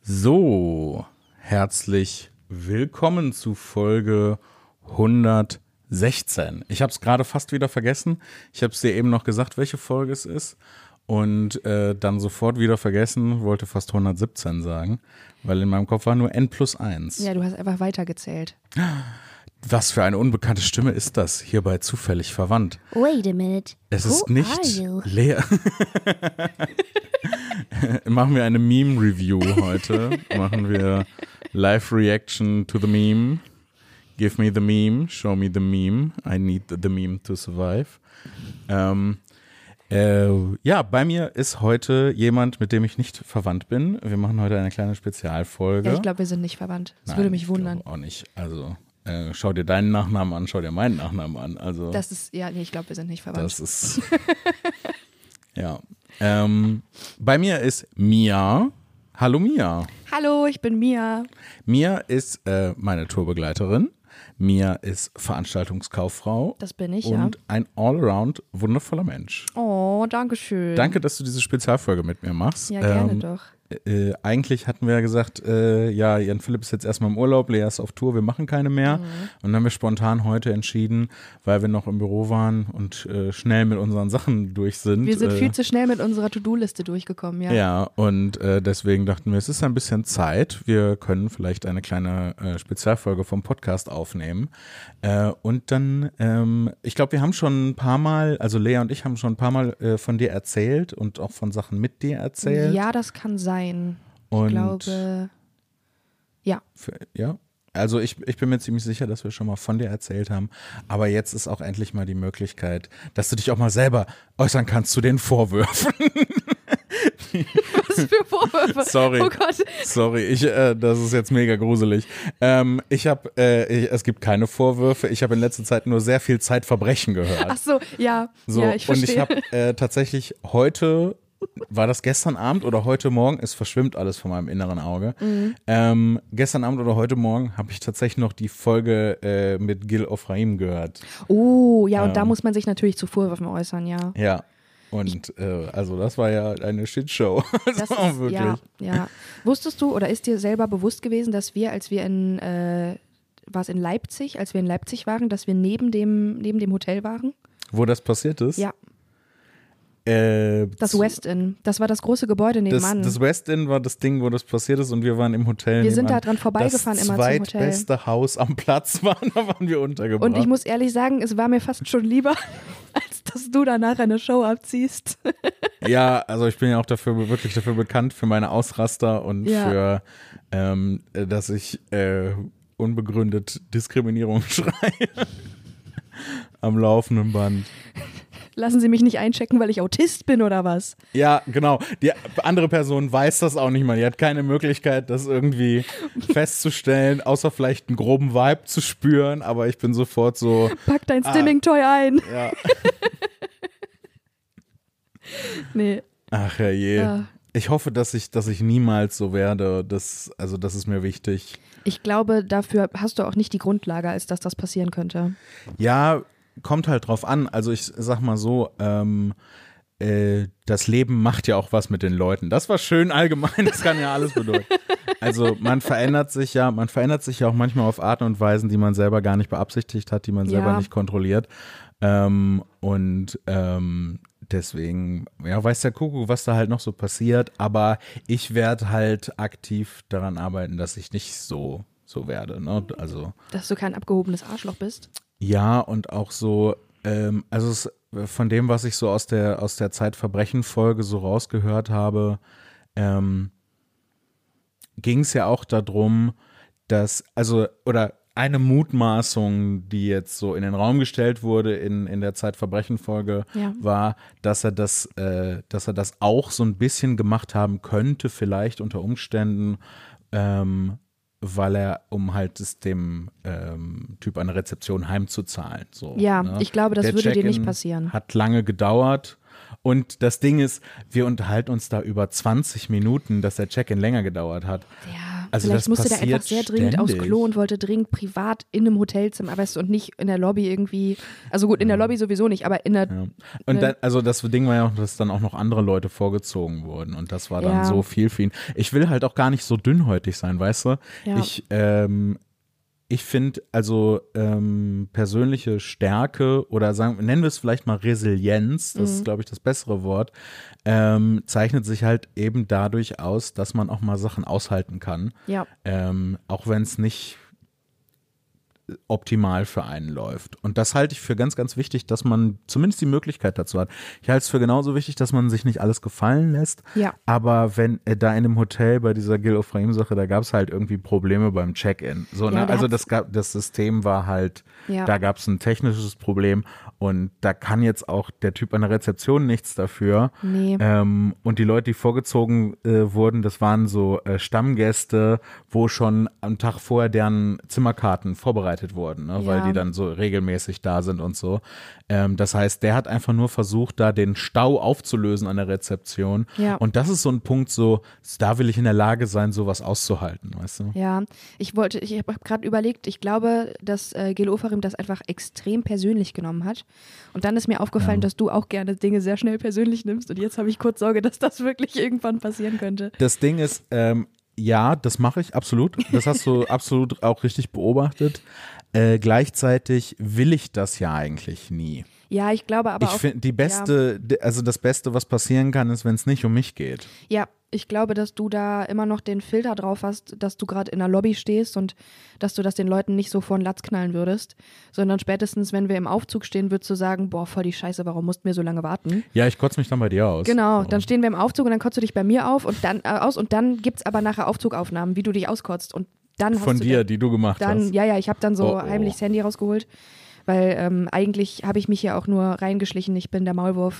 So, herzlich willkommen zu Folge 116. Ich habe es gerade fast wieder vergessen. Ich habe es dir eben noch gesagt, welche Folge es ist. Und dann sofort wieder vergessen, wollte fast 117 sagen, weil in meinem Kopf war nur N+1. Ja, du hast einfach weitergezählt. Was für eine unbekannte Stimme ist das, hierbei zufällig verwandt? Wait a minute. Es Who ist nicht are you? Lea. Machen wir eine Meme-Review heute. Machen wir Live-Reaction to the Meme. Give me the meme, show me the meme. I need the meme to survive. Ja, bei mir ist heute jemand, mit dem ich nicht verwandt bin. Wir machen heute eine kleine Spezialfolge. Ja, ich glaube, wir sind nicht verwandt. Das Nein, würde mich wundern. Ich glaube auch nicht. Also, schau dir deinen Nachnamen an, schau dir meinen Nachnamen an. Also, Das ist, ja, nee, ich glaube, wir sind nicht verwandt. das ist, ja. Bei mir ist Mia. Hallo Mia. Hallo, ich bin Mia. Mia ist meine Tourbegleiterin. Mia ist Veranstaltungskauffrau. Das bin ich, und ein allround wundervoller Mensch. Oh, danke schön. Danke, dass du diese Spezialfolge mit mir machst. Ja, gerne doch. Eigentlich hatten wir ja gesagt, ja, Jan Philipp ist jetzt erstmal im Urlaub, Lea ist auf Tour, wir machen keine mehr. Und dann haben wir spontan heute entschieden, weil wir noch im Büro waren und schnell mit unseren Sachen durch sind. Wir sind viel zu schnell mit unserer To-Do-Liste durchgekommen, ja. Ja, und deswegen dachten wir, es ist ein bisschen Zeit. Wir können vielleicht eine kleine Spezialfolge vom Podcast aufnehmen. Und dann, ich glaube, wir haben schon ein paar Mal, also Lea und ich haben schon ein paar Mal von dir erzählt und auch von Sachen mit dir erzählt. Ja, das kann sein. Und ich glaube, ja. Ja, also ich bin mir ziemlich sicher, dass wir schon mal von dir erzählt haben. Aber jetzt ist auch endlich mal die Möglichkeit, dass du dich auch mal selber äußern kannst zu den Vorwürfen. Was für Vorwürfe? Sorry. Oh Gott. Sorry, das ist jetzt mega gruselig. Es gibt keine Vorwürfe. Ich habe in letzter Zeit nur sehr viel Zeitverbrechen gehört. Ach so, ja. So, ja, ich verstehe. und ich habe tatsächlich heute, war das gestern Abend oder heute Morgen? Es verschwimmt alles vor meinem inneren Auge. Gestern Abend oder heute Morgen habe ich tatsächlich noch die Folge mit Gil Ofraim gehört. Oh, ja, und da muss man sich natürlich zu Vorwürfen äußern, ja. Ja, und also das war ja eine Shitshow. Das ist, wirklich. Ja. Wusstest du oder ist dir selber bewusst gewesen, dass wir, als wir war es in Leipzig, als wir in Leipzig waren, dass wir neben dem Hotel waren? Wo das passiert ist? Ja. Das West Inn. Das war das große Gebäude nebenan. Das West Inn war das Ding, wo das passiert ist und wir waren im Hotel. Wir sind da dran vorbeigefahren immer zum Hotel. Das zweitbeste Haus am Platz war, da waren wir untergebracht. Und ich muss ehrlich sagen, es war mir fast schon lieber, als dass du danach eine Show abziehst. Ja, also ich bin ja auch wirklich dafür bekannt, für meine Ausraster und für, dass ich unbegründet Diskriminierung schreie. Am laufenden Band. Lassen Sie mich nicht einchecken, weil ich Autist bin oder was? Ja, genau. Die andere Person weiß das auch nicht mal. Die hat keine Möglichkeit, das irgendwie festzustellen, außer vielleicht einen groben Vibe zu spüren. Aber ich bin sofort so. Pack dein Stimming-Toy ein. Ja. Nee. Ach herrje. Ja. Ich hoffe, dass ich niemals so werde. Das ist mir wichtig. Ich glaube, dafür hast du auch nicht die Grundlage, als dass das passieren könnte. Ja, kommt halt drauf an. Also ich sag mal so, das Leben macht ja auch was mit den Leuten. Das war schön allgemein, das kann ja alles bedeuten. Also man verändert sich ja auch manchmal auf Arten und Weisen, die man selber gar nicht beabsichtigt hat, die man selber nicht kontrolliert. Deswegen, ja, weiß der Kuckuck, was da halt noch so passiert, aber ich werde halt aktiv daran arbeiten, dass ich nicht so werde, ne? Also, dass du kein abgehobenes Arschloch bist? Ja, und auch so, von dem, was ich so aus der Zeitverbrechen-Folge so rausgehört habe, ging es ja auch darum, dass, oder eine Mutmaßung, die jetzt so in den Raum gestellt wurde in der Zeitverbrechen-Folge, war, dass er das auch so ein bisschen gemacht haben könnte, vielleicht unter Umständen, weil er, um halt dem Typ an der Rezeption heimzuzahlen. So, ja, ne? Ich glaube, das der würde dir Check-in nicht passieren. Hat lange gedauert. Und das Ding ist, wir unterhalten uns da über 20 Minuten, dass der Check-in länger gedauert hat. Ja. Also vielleicht musste der einfach sehr dringend aufs Klo und wollte dringend privat in einem Hotelzimmer, weißt du, und nicht in der Lobby irgendwie. Also gut, in der Lobby sowieso nicht, aber in der. Ja. Und dann, also das Ding war ja auch, dass dann auch noch andere Leute vorgezogen wurden und das war dann so viel für ihn. Ich will halt auch gar nicht so dünnhäutig sein, weißt du? Ja. Ich finde, also persönliche Stärke oder nennen wir es vielleicht mal Resilienz, das ist, glaube ich, das bessere Wort, zeichnet sich halt eben dadurch aus, dass man auch mal Sachen aushalten kann. Ja. Auch wenn es nicht optimal für einen läuft. Und das halte ich für ganz, ganz wichtig, dass man zumindest die Möglichkeit dazu hat. Ich halte es für genauso wichtig, dass man sich nicht alles gefallen lässt. Ja. Aber wenn da in dem Hotel bei dieser Gil Ofraim-Sache, da gab es halt irgendwie Probleme beim Check-in. So, ne? Also das System war halt, da gab es ein technisches Problem und da kann jetzt auch der Typ an der Rezeption nichts dafür. Nee. Und die Leute, die vorgezogen wurden, das waren so Stammgäste, wo schon am Tag vorher deren Zimmerkarten vorbereitet wurden, ne? Weil die dann so regelmäßig da sind und so. Das heißt, der hat einfach nur versucht, da den Stau aufzulösen an der Rezeption. Ja. Und das ist so ein Punkt, so, da will ich in der Lage sein, sowas auszuhalten, weißt du? Ja, ich habe gerade überlegt, ich glaube, dass Gil Ofarim das einfach extrem persönlich genommen hat. Und dann ist mir aufgefallen, dass du auch gerne Dinge sehr schnell persönlich nimmst. Und jetzt habe ich kurz Sorge, dass das wirklich irgendwann passieren könnte. Das Ding ist, ja, das mache ich absolut. Das hast du absolut auch richtig beobachtet. Gleichzeitig will ich das ja eigentlich nie. Ja, ich glaube aber ich finde, also das Beste, was passieren kann, ist, wenn es nicht um mich geht. Ja, ich glaube, dass du da immer noch den Filter drauf hast, dass du gerade in der Lobby stehst und dass du das den Leuten nicht so vor den Latz knallen würdest, sondern spätestens, wenn wir im Aufzug stehen, würdest du sagen, boah, voll die Scheiße, warum mussten wir so lange warten? Ja, ich kotze mich dann bei dir aus. Genau, dann stehen wir im Aufzug und dann kotzt du dich bei mir auf und dann gibt's aber nachher Aufzugaufnahmen, wie du dich auskotzt und dann hast von dir, die du gemacht hast. Ja, ich habe dann so heimlich das Handy rausgeholt. Weil eigentlich habe ich mich hier auch nur reingeschlichen. Ich bin der Maulwurf.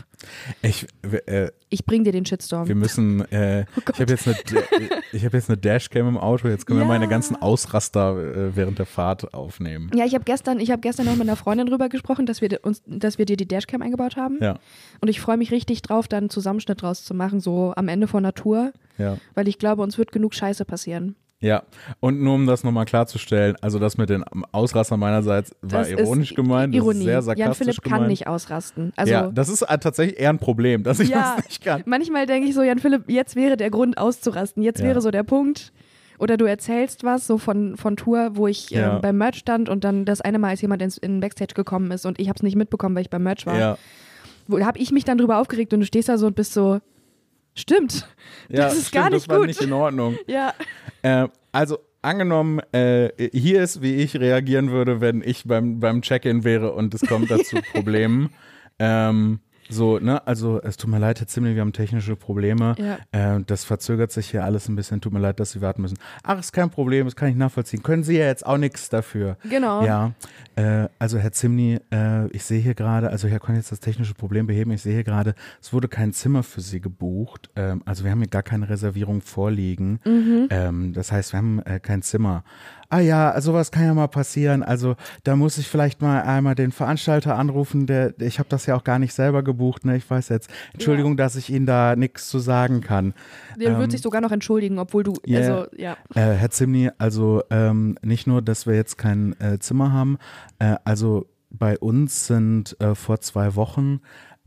Ich bring dir den Shitstorm. Wir müssen, ich habe jetzt eine Dashcam im Auto, jetzt können wir meine ganzen Ausraster während der Fahrt aufnehmen. Ja, ich habe gestern noch mit einer Freundin drüber gesprochen, dass wir dir die Dashcam eingebaut haben. Ja. Und ich freue mich richtig drauf, da einen Zusammenschnitt draus zu machen, so am Ende von der Tour. Ja. Weil ich glaube, uns wird genug Scheiße passieren. Ja, und nur um das nochmal klarzustellen, also das mit den Ausrastern meinerseits war das ironisch gemeint, das ist sehr sarkastisch gemeint. Jan-Philipp kann nicht ausrasten. Also, ja, das ist tatsächlich eher ein Problem, dass ich das nicht kann. Manchmal denke ich so, Jan-Philipp, jetzt wäre der Grund auszurasten, jetzt wäre so der Punkt. Oder du erzählst was so von Tour, wo ich beim Merch stand und dann das eine Mal, als jemand in Backstage gekommen ist und ich habe es nicht mitbekommen, weil ich beim Merch war. Ja. Wo habe ich mich dann drüber aufgeregt und du stehst da so und bist so, stimmt, das ist gar nicht gut. Das war nicht in Ordnung. Ja. Also angenommen, hier ist, wie ich reagieren würde, wenn ich beim Check-in wäre und es kommt dazu Problemen. So, ne, also es tut mir leid, Herr Zimmerli, wir haben technische Probleme. Ja. Das verzögert sich hier alles ein bisschen, tut mir leid, dass Sie warten müssen. Ach, ist kein Problem, das kann ich nachvollziehen. Können Sie ja jetzt auch nichts dafür. Genau. Ja, also Herr Zimni, ich sehe hier gerade, also Herr kann jetzt das technische Problem beheben, ich sehe hier gerade, es wurde kein Zimmer für Sie gebucht. Also wir haben hier gar keine Reservierung vorliegen. Das heißt, wir haben kein Zimmer. Ah ja, sowas kann ja mal passieren. Also da muss ich vielleicht mal einmal den Veranstalter anrufen. Ich habe das ja auch gar nicht selber gebucht. Ne? Ich weiß jetzt. Entschuldigung, dass ich Ihnen da nichts zu sagen kann. Der wird sich sogar noch entschuldigen, obwohl du, Herr Zimni, also nicht nur, dass wir jetzt kein Zimmer haben. Also bei uns sind vor 2 Wochen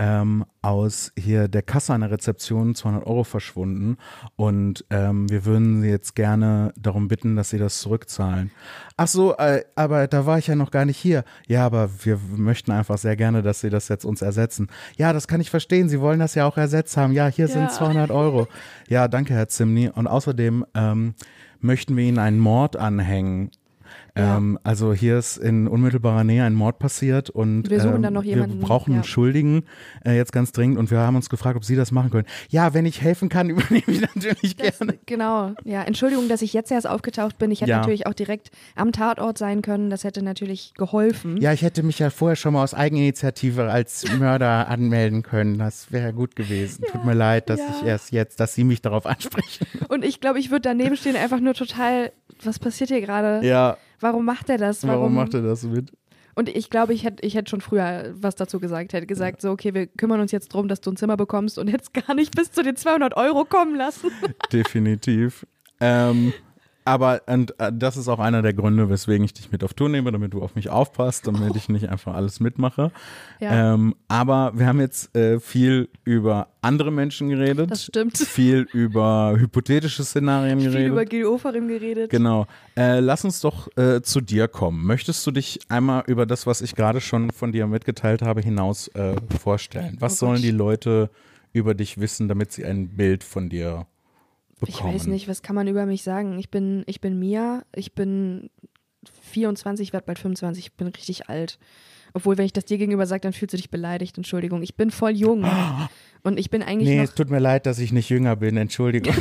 aus hier der Kasse an der Rezeption 200 € verschwunden und wir würden Sie jetzt gerne darum bitten, dass Sie das zurückzahlen. Ach so, aber da war ich ja noch gar nicht hier. Ja, aber wir möchten einfach sehr gerne, dass Sie das jetzt uns ersetzen. Ja, das kann ich verstehen. Sie wollen das ja auch ersetzt haben. Ja, hier sind 200 €. Ja, danke, Herr Zimni. Und außerdem möchten wir Ihnen einen Mord anhängen. Ja. Also hier ist in unmittelbarer Nähe ein Mord passiert und wir suchen dann noch jemanden. Wir brauchen einen Schuldigen jetzt ganz dringend und wir haben uns gefragt, ob Sie das machen können. Ja, wenn ich helfen kann, übernehme ich natürlich gerne. Genau, ja. Entschuldigung, dass ich jetzt erst aufgetaucht bin. Ich hätte natürlich auch direkt am Tatort sein können. Das hätte natürlich geholfen. Ja, ich hätte mich ja vorher schon mal aus Eigeninitiative als Mörder anmelden können. Das wäre gut gewesen. Tut mir leid, dass ich erst jetzt, dass Sie mich darauf ansprechen. Und ich glaube, ich würde daneben stehen einfach nur total, was passiert hier gerade? Ja. Warum macht er das? Warum macht er das mit? Und ich glaube, ich hätte schon früher was dazu gesagt. Hätte gesagt, so, okay, wir kümmern uns jetzt drum, dass du ein Zimmer bekommst und jetzt gar nicht bis zu den 200 € kommen lassen. Definitiv. Aber das ist auch einer der Gründe, weswegen ich dich mit auf Tour nehme, damit du auf mich aufpasst, damit ich nicht einfach alles mitmache. Ja. Aber wir haben jetzt viel über andere Menschen geredet. Das stimmt. Viel über hypothetische Szenarien geredet. Viel über Gil Ofarim geredet. Genau. Lass uns doch zu dir kommen. Möchtest du dich einmal über das, was ich gerade schon von dir mitgeteilt habe, hinaus vorstellen? Was sollen die Leute über dich wissen, damit sie ein Bild von dir bekommen? Ich weiß nicht, was kann man über mich sagen? Ich bin Mia, ich bin 24, werde bald 25, ich bin richtig alt. Obwohl, wenn ich das dir gegenüber sage, dann fühlst du dich beleidigt, Entschuldigung. Ich bin voll jung und ich bin eigentlich noch... es tut mir leid, dass ich nicht jünger bin, Entschuldigung.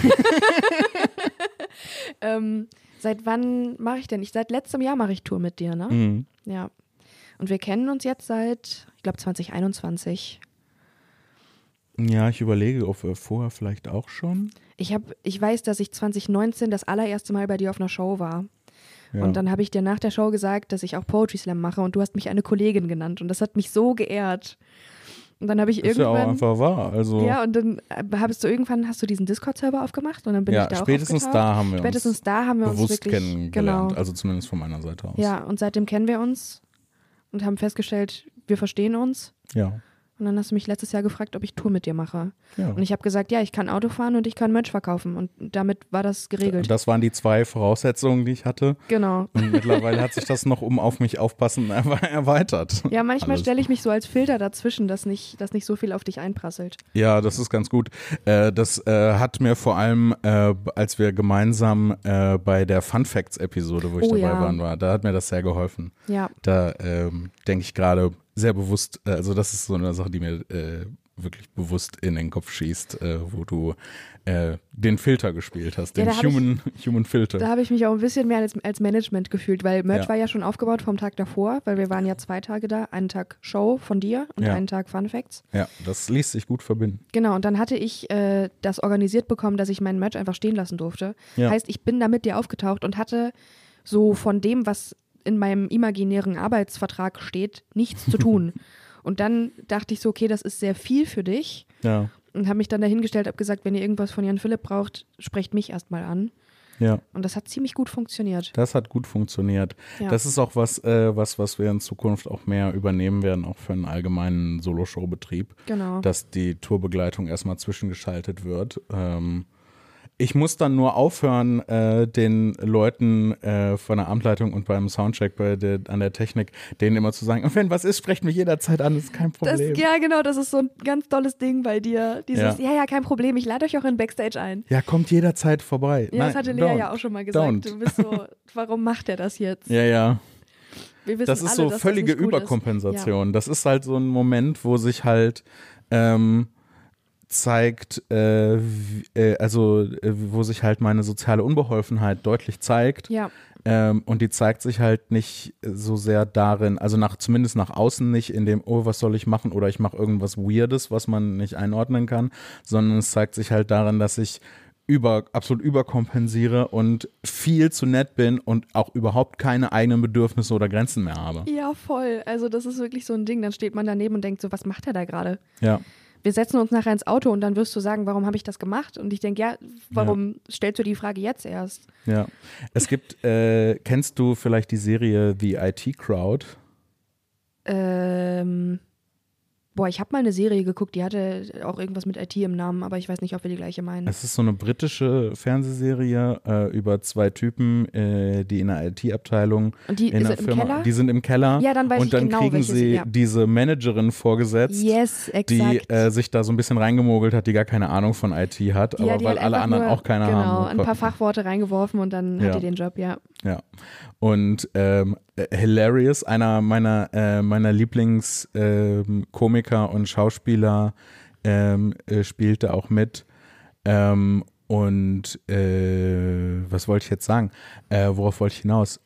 Seit wann mache ich denn? Seit letztem Jahr mache ich Tour mit dir, ne? Mhm. Ja. Und wir kennen uns jetzt seit, ich glaube, 2021. Ja, ich überlege, ob wir vorher vielleicht auch schon. Ich weiß, dass ich 2019 das allererste Mal bei dir auf einer Show war. Ja. Und dann habe ich dir nach der Show gesagt, dass ich auch Poetry Slam mache und du hast mich eine Kollegin genannt und das hat mich so geehrt. Und dann habe ich irgendwann... Ist ja auch einfach wahr. Also ja, und dann hast du diesen Discord-Server aufgemacht und dann bin ich da auch spätestens aufgetaucht. Spätestens da haben wir uns bewusst wirklich kennengelernt, genau. Also zumindest von meiner Seite aus. Ja, und seitdem kennen wir uns und haben festgestellt, wir verstehen uns. Ja. Und dann hast du mich letztes Jahr gefragt, ob ich Tour mit dir mache. Ja. Und ich habe gesagt, ja, ich kann Auto fahren und ich kann Merch verkaufen. Und damit war das geregelt. Das waren die 2 Voraussetzungen, die ich hatte. Genau. Und mittlerweile hat sich das noch auf mich aufpassen erweitert. Ja, manchmal stelle ich mich so als Filter dazwischen, dass nicht so viel auf dich einprasselt. Ja, das ist ganz gut. Das hat mir vor allem, als wir gemeinsam bei der Fun Facts Episode, wo ich dabei war, da hat mir das sehr geholfen. Ja. Da denke ich gerade sehr bewusst, also das ist so eine Sache, die mir wirklich bewusst in den Kopf schießt, wo du den Filter gespielt hast, den Human Filter. Da habe ich mich auch ein bisschen mehr als Management gefühlt, weil Merch war ja schon aufgebaut vom Tag davor, weil wir waren ja 2 Tage da, einen Tag Show von dir und einen Tag Fun Facts. Ja, das ließ sich gut verbinden. Genau, und dann hatte ich das organisiert bekommen, dass ich meinen Merch einfach stehen lassen durfte. Ja. Heißt, ich bin da mit dir aufgetaucht und hatte so von dem, was in meinem imaginären Arbeitsvertrag steht, nichts zu tun. Und dann dachte ich so, okay, das ist sehr viel für dich. Ja. Und habe mich dann dahingestellt, habe gesagt, wenn ihr irgendwas von Jan Philipp braucht, sprecht mich erstmal an. Ja. Und das hat ziemlich gut funktioniert. Das hat gut funktioniert. Ja. Das ist auch was wir in Zukunft auch mehr übernehmen werden, auch für einen allgemeinen Solo-Show-Betrieb. Genau. Dass die Tourbegleitung erstmal zwischengeschaltet wird. Ich muss dann nur aufhören, den Leuten von der Amtleitung und beim Soundcheck an der Technik, denen immer zu sagen, wenn was ist, sprecht mich jederzeit an, das ist kein Problem. Ja, genau, das ist so ein ganz tolles Ding bei dir. Dieses, ja, kein Problem, ich lade euch auch in Backstage ein. Ja, kommt jederzeit vorbei. Ja, das hatte Lea ja auch schon mal gesagt. Du bist so, warum macht er das jetzt? Ja. Wir wissen das ist alle, so völlige Überkompensation. Ja. Das ist halt so ein Moment, wo sich halt zeigt, wo sich halt meine soziale Unbeholfenheit deutlich zeigt. Ja. Und die zeigt sich halt nicht so sehr darin, also zumindest nach außen nicht in dem, oh, was soll ich machen, oder ich mache irgendwas Weirdes, was man nicht einordnen kann, sondern es zeigt sich halt darin, dass ich absolut überkompensiere und viel zu nett bin und auch überhaupt keine eigenen Bedürfnisse oder Grenzen mehr habe. Ja, voll. Also das ist wirklich so ein Ding. Dann steht man daneben und denkt so, was macht er da gerade? Ja. Wir setzen uns nachher ins Auto und dann wirst du sagen, warum habe ich das gemacht? Und ich denke, warum stellst du die Frage jetzt erst? Ja. Es gibt, kennst du vielleicht die Serie The IT Crowd? Ich habe mal eine Serie geguckt, die hatte auch irgendwas mit IT im Namen, aber ich weiß nicht, ob wir die gleiche meinen. Es ist so eine britische Fernsehserie über 2 Typen, die in der IT-Abteilung in der Firma, Keller? Die sind im Keller. Ja, dann weiß und dann ich genau, kriegen sie diese Managerin vorgesetzt, die sich da so ein bisschen reingemogelt hat, die gar keine Ahnung von IT hat, aber weil alle anderen auch keine haben. Genau, ein paar Fachworte reingeworfen und dann hat die den Job, ja. Ja. Und Hilarious, einer meiner Lieblingskomiker und Schauspieler spielte auch mit. Und was wollte ich jetzt sagen? Worauf wollte ich hinaus?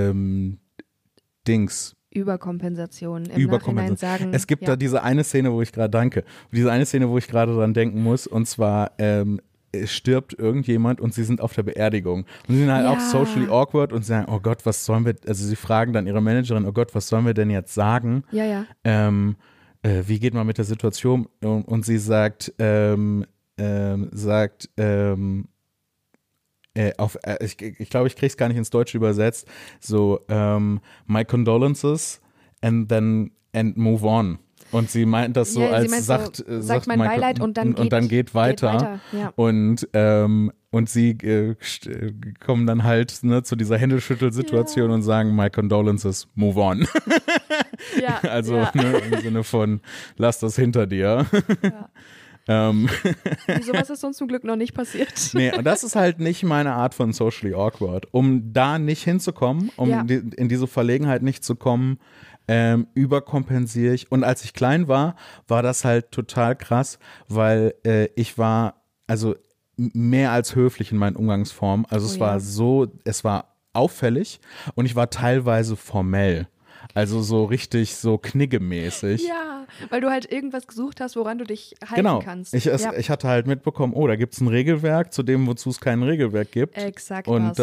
Überkompensation. Nachhinein sagen. Es gibt da diese eine Szene, wo ich gerade dran denken muss, und zwar es stirbt irgendjemand und sie sind auf der Beerdigung. Und sie sind halt auch socially awkward und sagen, oh Gott, was sollen wir, also sie fragen dann ihre Managerin, oh Gott, was sollen wir denn jetzt sagen? Ja. Wie geht man mit der Situation? Und sie sagt, ich glaube, ich krieg's gar nicht ins Deutsche übersetzt, so my condolences and move on. Und sie meint das so, als sagt mein Beileid und dann geht weiter. Ja. Und sie kommen dann halt zu dieser Händeschüttelsituation und sagen, my condolences, move on. Ja, also im Sinne von, lass das hinter dir. Ja. Sowas ist uns zum Glück noch nicht passiert. Nee, und das ist halt nicht meine Art von socially awkward. Um da nicht hinzukommen, in diese Verlegenheit nicht zu kommen, überkompensiere ich. Und als ich klein war das halt total krass, weil ich war also mehr als höflich in meinen Umgangsformen. Also es war auffällig und ich war teilweise formell. Also so richtig so kniggemäßig. Ja, weil du halt irgendwas gesucht hast, woran du dich halten kannst. Ich hatte halt mitbekommen, da gibt es ein Regelwerk, zu dem, wozu es kein Regelwerk gibt. Exakt. Und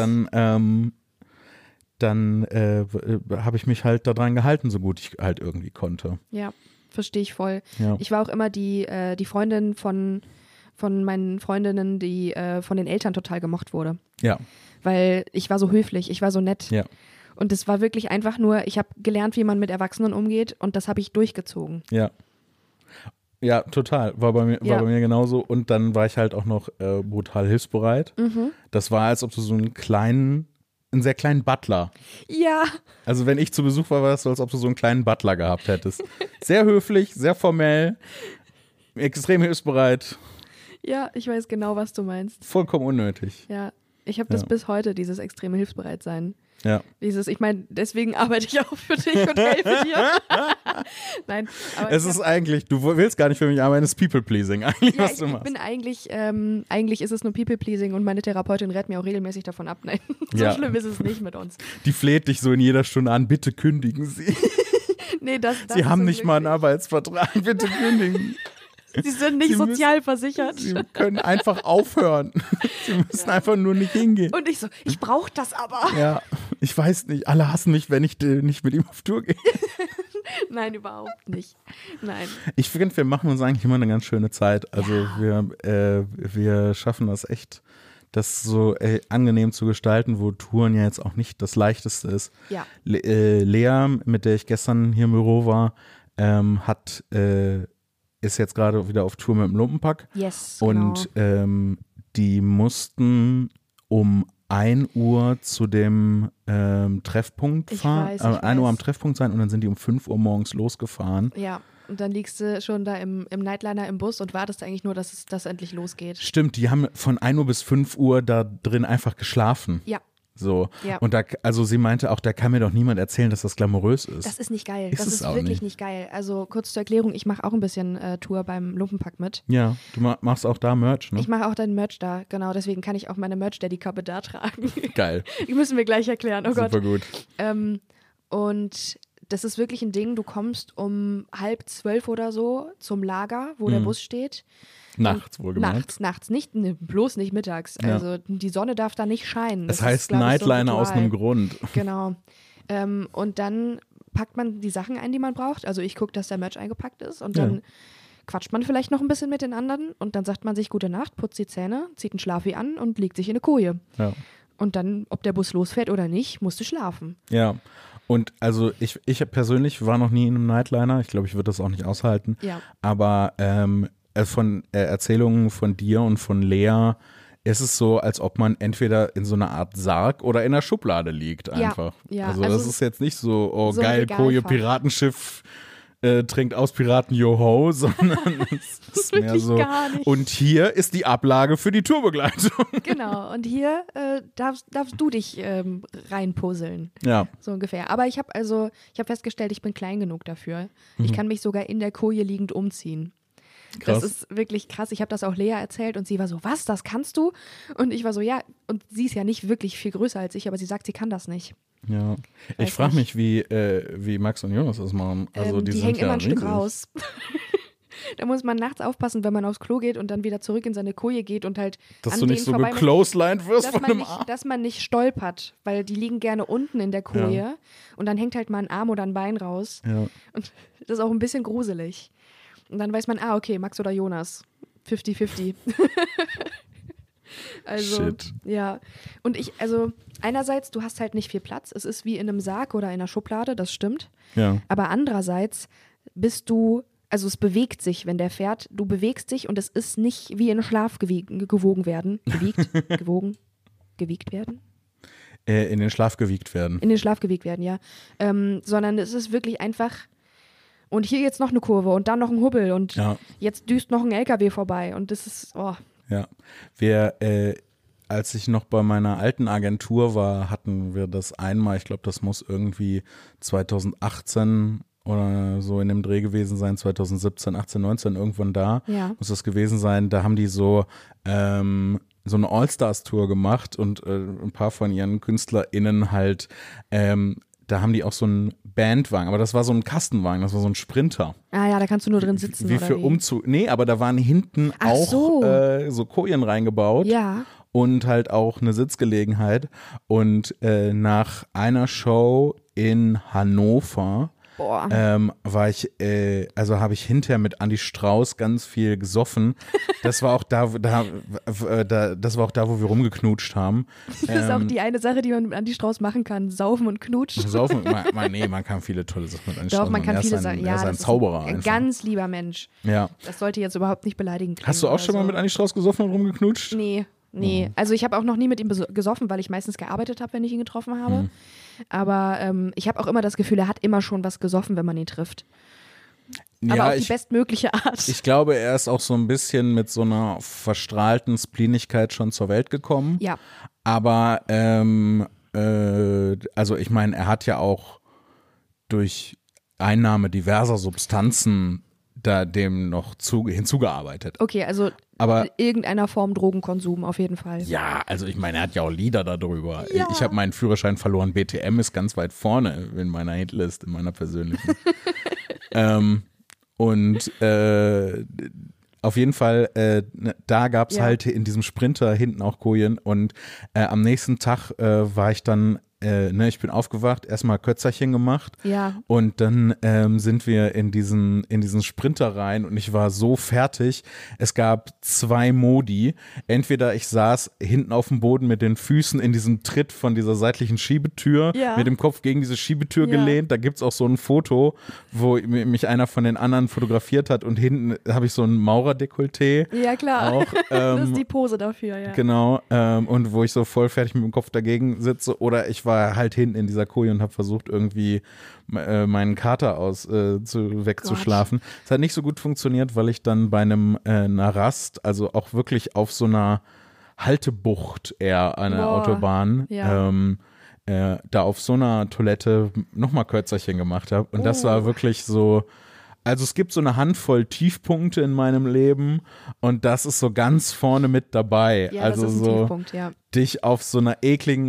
dann habe ich mich halt daran gehalten, so gut ich halt irgendwie konnte. Ja, verstehe ich voll. Ja. Ich war auch immer die Freundin von meinen Freundinnen, die von den Eltern total gemocht wurde. Ja. Weil ich war so höflich, ich war so nett. Ja. Und es war wirklich einfach nur, ich habe gelernt, wie man mit Erwachsenen umgeht und das habe ich durchgezogen. Ja. Ja, total. War bei mir genauso. Und dann war ich halt auch noch brutal hilfsbereit. Mhm. Das war, als ob du so einen sehr kleinen Butler. Ja. Also wenn ich zu Besuch war das so, als ob du so einen kleinen Butler gehabt hättest. Sehr höflich, sehr formell, extrem hilfsbereit. Ja, ich weiß genau, was du meinst. Vollkommen unnötig. Ja, ich habe das bis heute, dieses extreme Hilfsbereitsein. Ja. Ich meine, deswegen arbeite ich auch für dich und helfe dir. Nein. Aber es ist eigentlich, du willst gar nicht für mich arbeiten, es ist People-Pleasing eigentlich, was du machst. Ich bin eigentlich ist es nur People-Pleasing und meine Therapeutin rät mir auch regelmäßig davon ab. Nein, so schlimm ist es nicht mit uns. Die fleht dich so in jeder Stunde an, bitte kündigen Sie. Nee, das Sie haben nicht mal einen Arbeitsvertrag, bitte kündigen. Sie sind nicht sozial versichert. Sie können einfach aufhören. Sie müssen einfach nur nicht hingehen. Und ich brauche das aber. Ja, ich weiß nicht. Alle hassen mich, wenn ich nicht mit ihm auf Tour gehe. Nein, überhaupt nicht. Nein. Ich finde, wir machen uns eigentlich immer eine ganz schöne Zeit. Also wir schaffen das echt, das so angenehm zu gestalten, wo Touren ja jetzt auch nicht das Leichteste ist. Ja. Lea, mit der ich gestern hier im Büro war, ist jetzt gerade wieder auf Tour mit dem Lumpenpack. Yes, und die mussten um 1 Uhr zu dem Treffpunkt fahren, 1 Uhr am Treffpunkt sein und dann sind die um 5 Uhr morgens losgefahren. Ja, und dann liegst du schon da im Nightliner im Bus und wartest eigentlich nur, dass das endlich losgeht. Stimmt, die haben von 1 Uhr bis 5 Uhr da drin einfach geschlafen. Ja. So. Ja. Und also sie meinte auch, da kann mir doch niemand erzählen, dass das glamourös ist. Das ist nicht geil. Das ist wirklich nicht geil. Also kurz zur Erklärung, ich mache auch ein bisschen Tour beim Lumpenpack mit. Ja, du machst auch da Merch, ne? Ich mache auch deinen Merch da, genau. Deswegen kann ich auch meine Merch-Daddy-Kappe da tragen. Geil. Die müssen wir gleich erklären, oh Gott. Super gut. Und das ist wirklich ein Ding, du kommst um 11:30 oder so zum Lager, wo der Bus steht. Nachts wohlgemerkt. Nachts, bloß nicht mittags. Ja. Also die Sonne darf da nicht scheinen. Das heißt Nightliner aus einem Grund. Genau. Und dann packt man die Sachen ein, die man braucht. Also ich gucke, dass der Merch eingepackt ist und dann quatscht man vielleicht noch ein bisschen mit den anderen und dann sagt man sich gute Nacht, putzt die Zähne, zieht einen Schlafi an und legt sich in eine Koje. Ja. Und dann, ob der Bus losfährt oder nicht, musst du schlafen. Ja. Und also ich persönlich war noch nie in einem Nightliner. Ich glaube, ich würde das auch nicht aushalten. Ja. Aber von Erzählungen von dir und von Lea ist es so, als ob man entweder in so einer Art Sarg oder in einer Schublade liegt einfach. Ja. Also das ist jetzt nicht so, so geil, Koje, Piratenschiff trinkt aus Piraten Joho, sondern es ist mehr so. Gar nicht. Und hier ist die Ablage für die Tourbegleitung. Genau, und hier darfst du dich reinpuzzeln. Ja. So ungefähr. Aber ich habe festgestellt, ich bin klein genug dafür. Ich kann mich sogar in der Koje liegend umziehen. Krass. Das ist wirklich krass. Ich habe das auch Lea erzählt und sie war so, was, das kannst du? Und ich war so, ja. Und sie ist ja nicht wirklich viel größer als ich, aber sie sagt, sie kann das nicht. Ja. Ich frage mich, wie Max und Jonas das machen. Also die hängen immer ein Stück raus. Da muss man nachts aufpassen, wenn man aufs Klo geht und dann wieder zurück in seine Koje geht und halt dass an du nicht so gecloselined wirst von einem Arm. Dass man nicht stolpert, weil die liegen gerne unten in der Koje und dann hängt halt mal ein Arm oder ein Bein raus. Ja. Und das ist auch ein bisschen gruselig. Und dann weiß man, okay, Max oder Jonas. 50-50. Also, Shit. ja. Und einerseits, du hast halt nicht viel Platz. Es ist wie in einem Sarg oder in einer Schublade, das stimmt. Ja. Aber andererseits also es bewegt sich, wenn der fährt. Du bewegst dich und es ist nicht wie in Schlaf gewogen werden. Gewiegt werden? In den Schlaf gewiegt werden. In den Schlaf gewiegt werden, ja. Sondern es ist wirklich einfach, und hier jetzt noch eine Kurve und dann noch ein Hubbel und jetzt düst noch ein LKW vorbei und das ist, Ja, als ich noch bei meiner alten Agentur war, hatten wir das einmal, ich glaube, das muss irgendwie 2018 oder so in dem Dreh gewesen sein, 2017, 18, 19, irgendwann da muss das gewesen sein. Da haben die so eine All-Stars-Tour gemacht und ein paar von ihren KünstlerInnen halt, da haben die auch so einen Bandwagen, aber das war so ein Kastenwagen, das war so ein Sprinter. Ah ja, da kannst du nur drin sitzen, wie oder für wie? Umzug. Nee, aber da waren hinten auch so Kojen reingebaut. Ja. Und halt auch eine Sitzgelegenheit. Und nach einer Show in Hannover habe ich hinterher mit Andi Strauß ganz viel gesoffen. Das war auch da, wo wir rumgeknutscht haben. Das ist auch die eine Sache, die man mit Andi Strauß machen kann, saufen und knutschen. Saufen, man kann viele tolle Sachen mit Andi Strauß machen. Doch, man kann viele Sachen. Er ist ein Zauberer. Ein ganz lieber Mensch. Ja. Das sollte jetzt überhaupt nicht beleidigend klingen. Hast du auch schon mal mit Andi Strauß gesoffen und rumgeknutscht? Nee, also ich habe auch noch nie mit ihm gesoffen, weil ich meistens gearbeitet habe, wenn ich ihn getroffen habe. Aber ich habe auch immer das Gefühl, er hat immer schon was gesoffen, wenn man ihn trifft. Aber auf die bestmögliche Art. Ich glaube, er ist auch so ein bisschen mit so einer verstrahlten Spleenigkeit schon zur Welt gekommen. Ja. Aber also ich meine, er hat ja auch durch Einnahme diverser Substanzen da dem noch hinzugearbeitet. Okay, also in irgendeiner Form Drogenkonsum auf jeden Fall. Ja, also ich meine, er hat ja auch Lieder darüber. Ja. Ich habe meinen Führerschein verloren. BTM ist ganz weit vorne in meiner Hitlist, in meiner persönlichen. Auf jeden Fall, da gab es halt in diesem Sprinter hinten auch Kojen und am nächsten Tag war ich dann ich bin aufgewacht, erstmal Kötzerchen gemacht und dann sind wir in diesen Sprinter rein und ich war so fertig. Es gab 2 Modi. Entweder ich saß hinten auf dem Boden mit den Füßen in diesem Tritt von dieser seitlichen Schiebetür, mit dem Kopf gegen diese Schiebetür gelehnt. Da gibt's auch so ein Foto, wo mich einer von den anderen fotografiert hat und hinten habe ich so ein Maurerdekolleté. Ja, klar. Auch, das ist die Pose dafür, ja. Genau. Und wo ich so voll fertig mit dem Kopf dagegen sitze oder ich war halt hinten in dieser Koje und habe versucht, irgendwie meinen Kater wegzuschlafen. Es hat nicht so gut funktioniert, weil ich dann bei einer Rast, also auch wirklich auf so einer Haltebucht eher an der Autobahn, da auf so einer Toilette nochmal Kötzerchen gemacht habe. Und das war wirklich so. Also es gibt so eine Handvoll Tiefpunkte in meinem Leben und das ist so ganz vorne mit dabei. Ja, also das ist ein so Tiefpunkt, ja. Dich auf so einer ekligen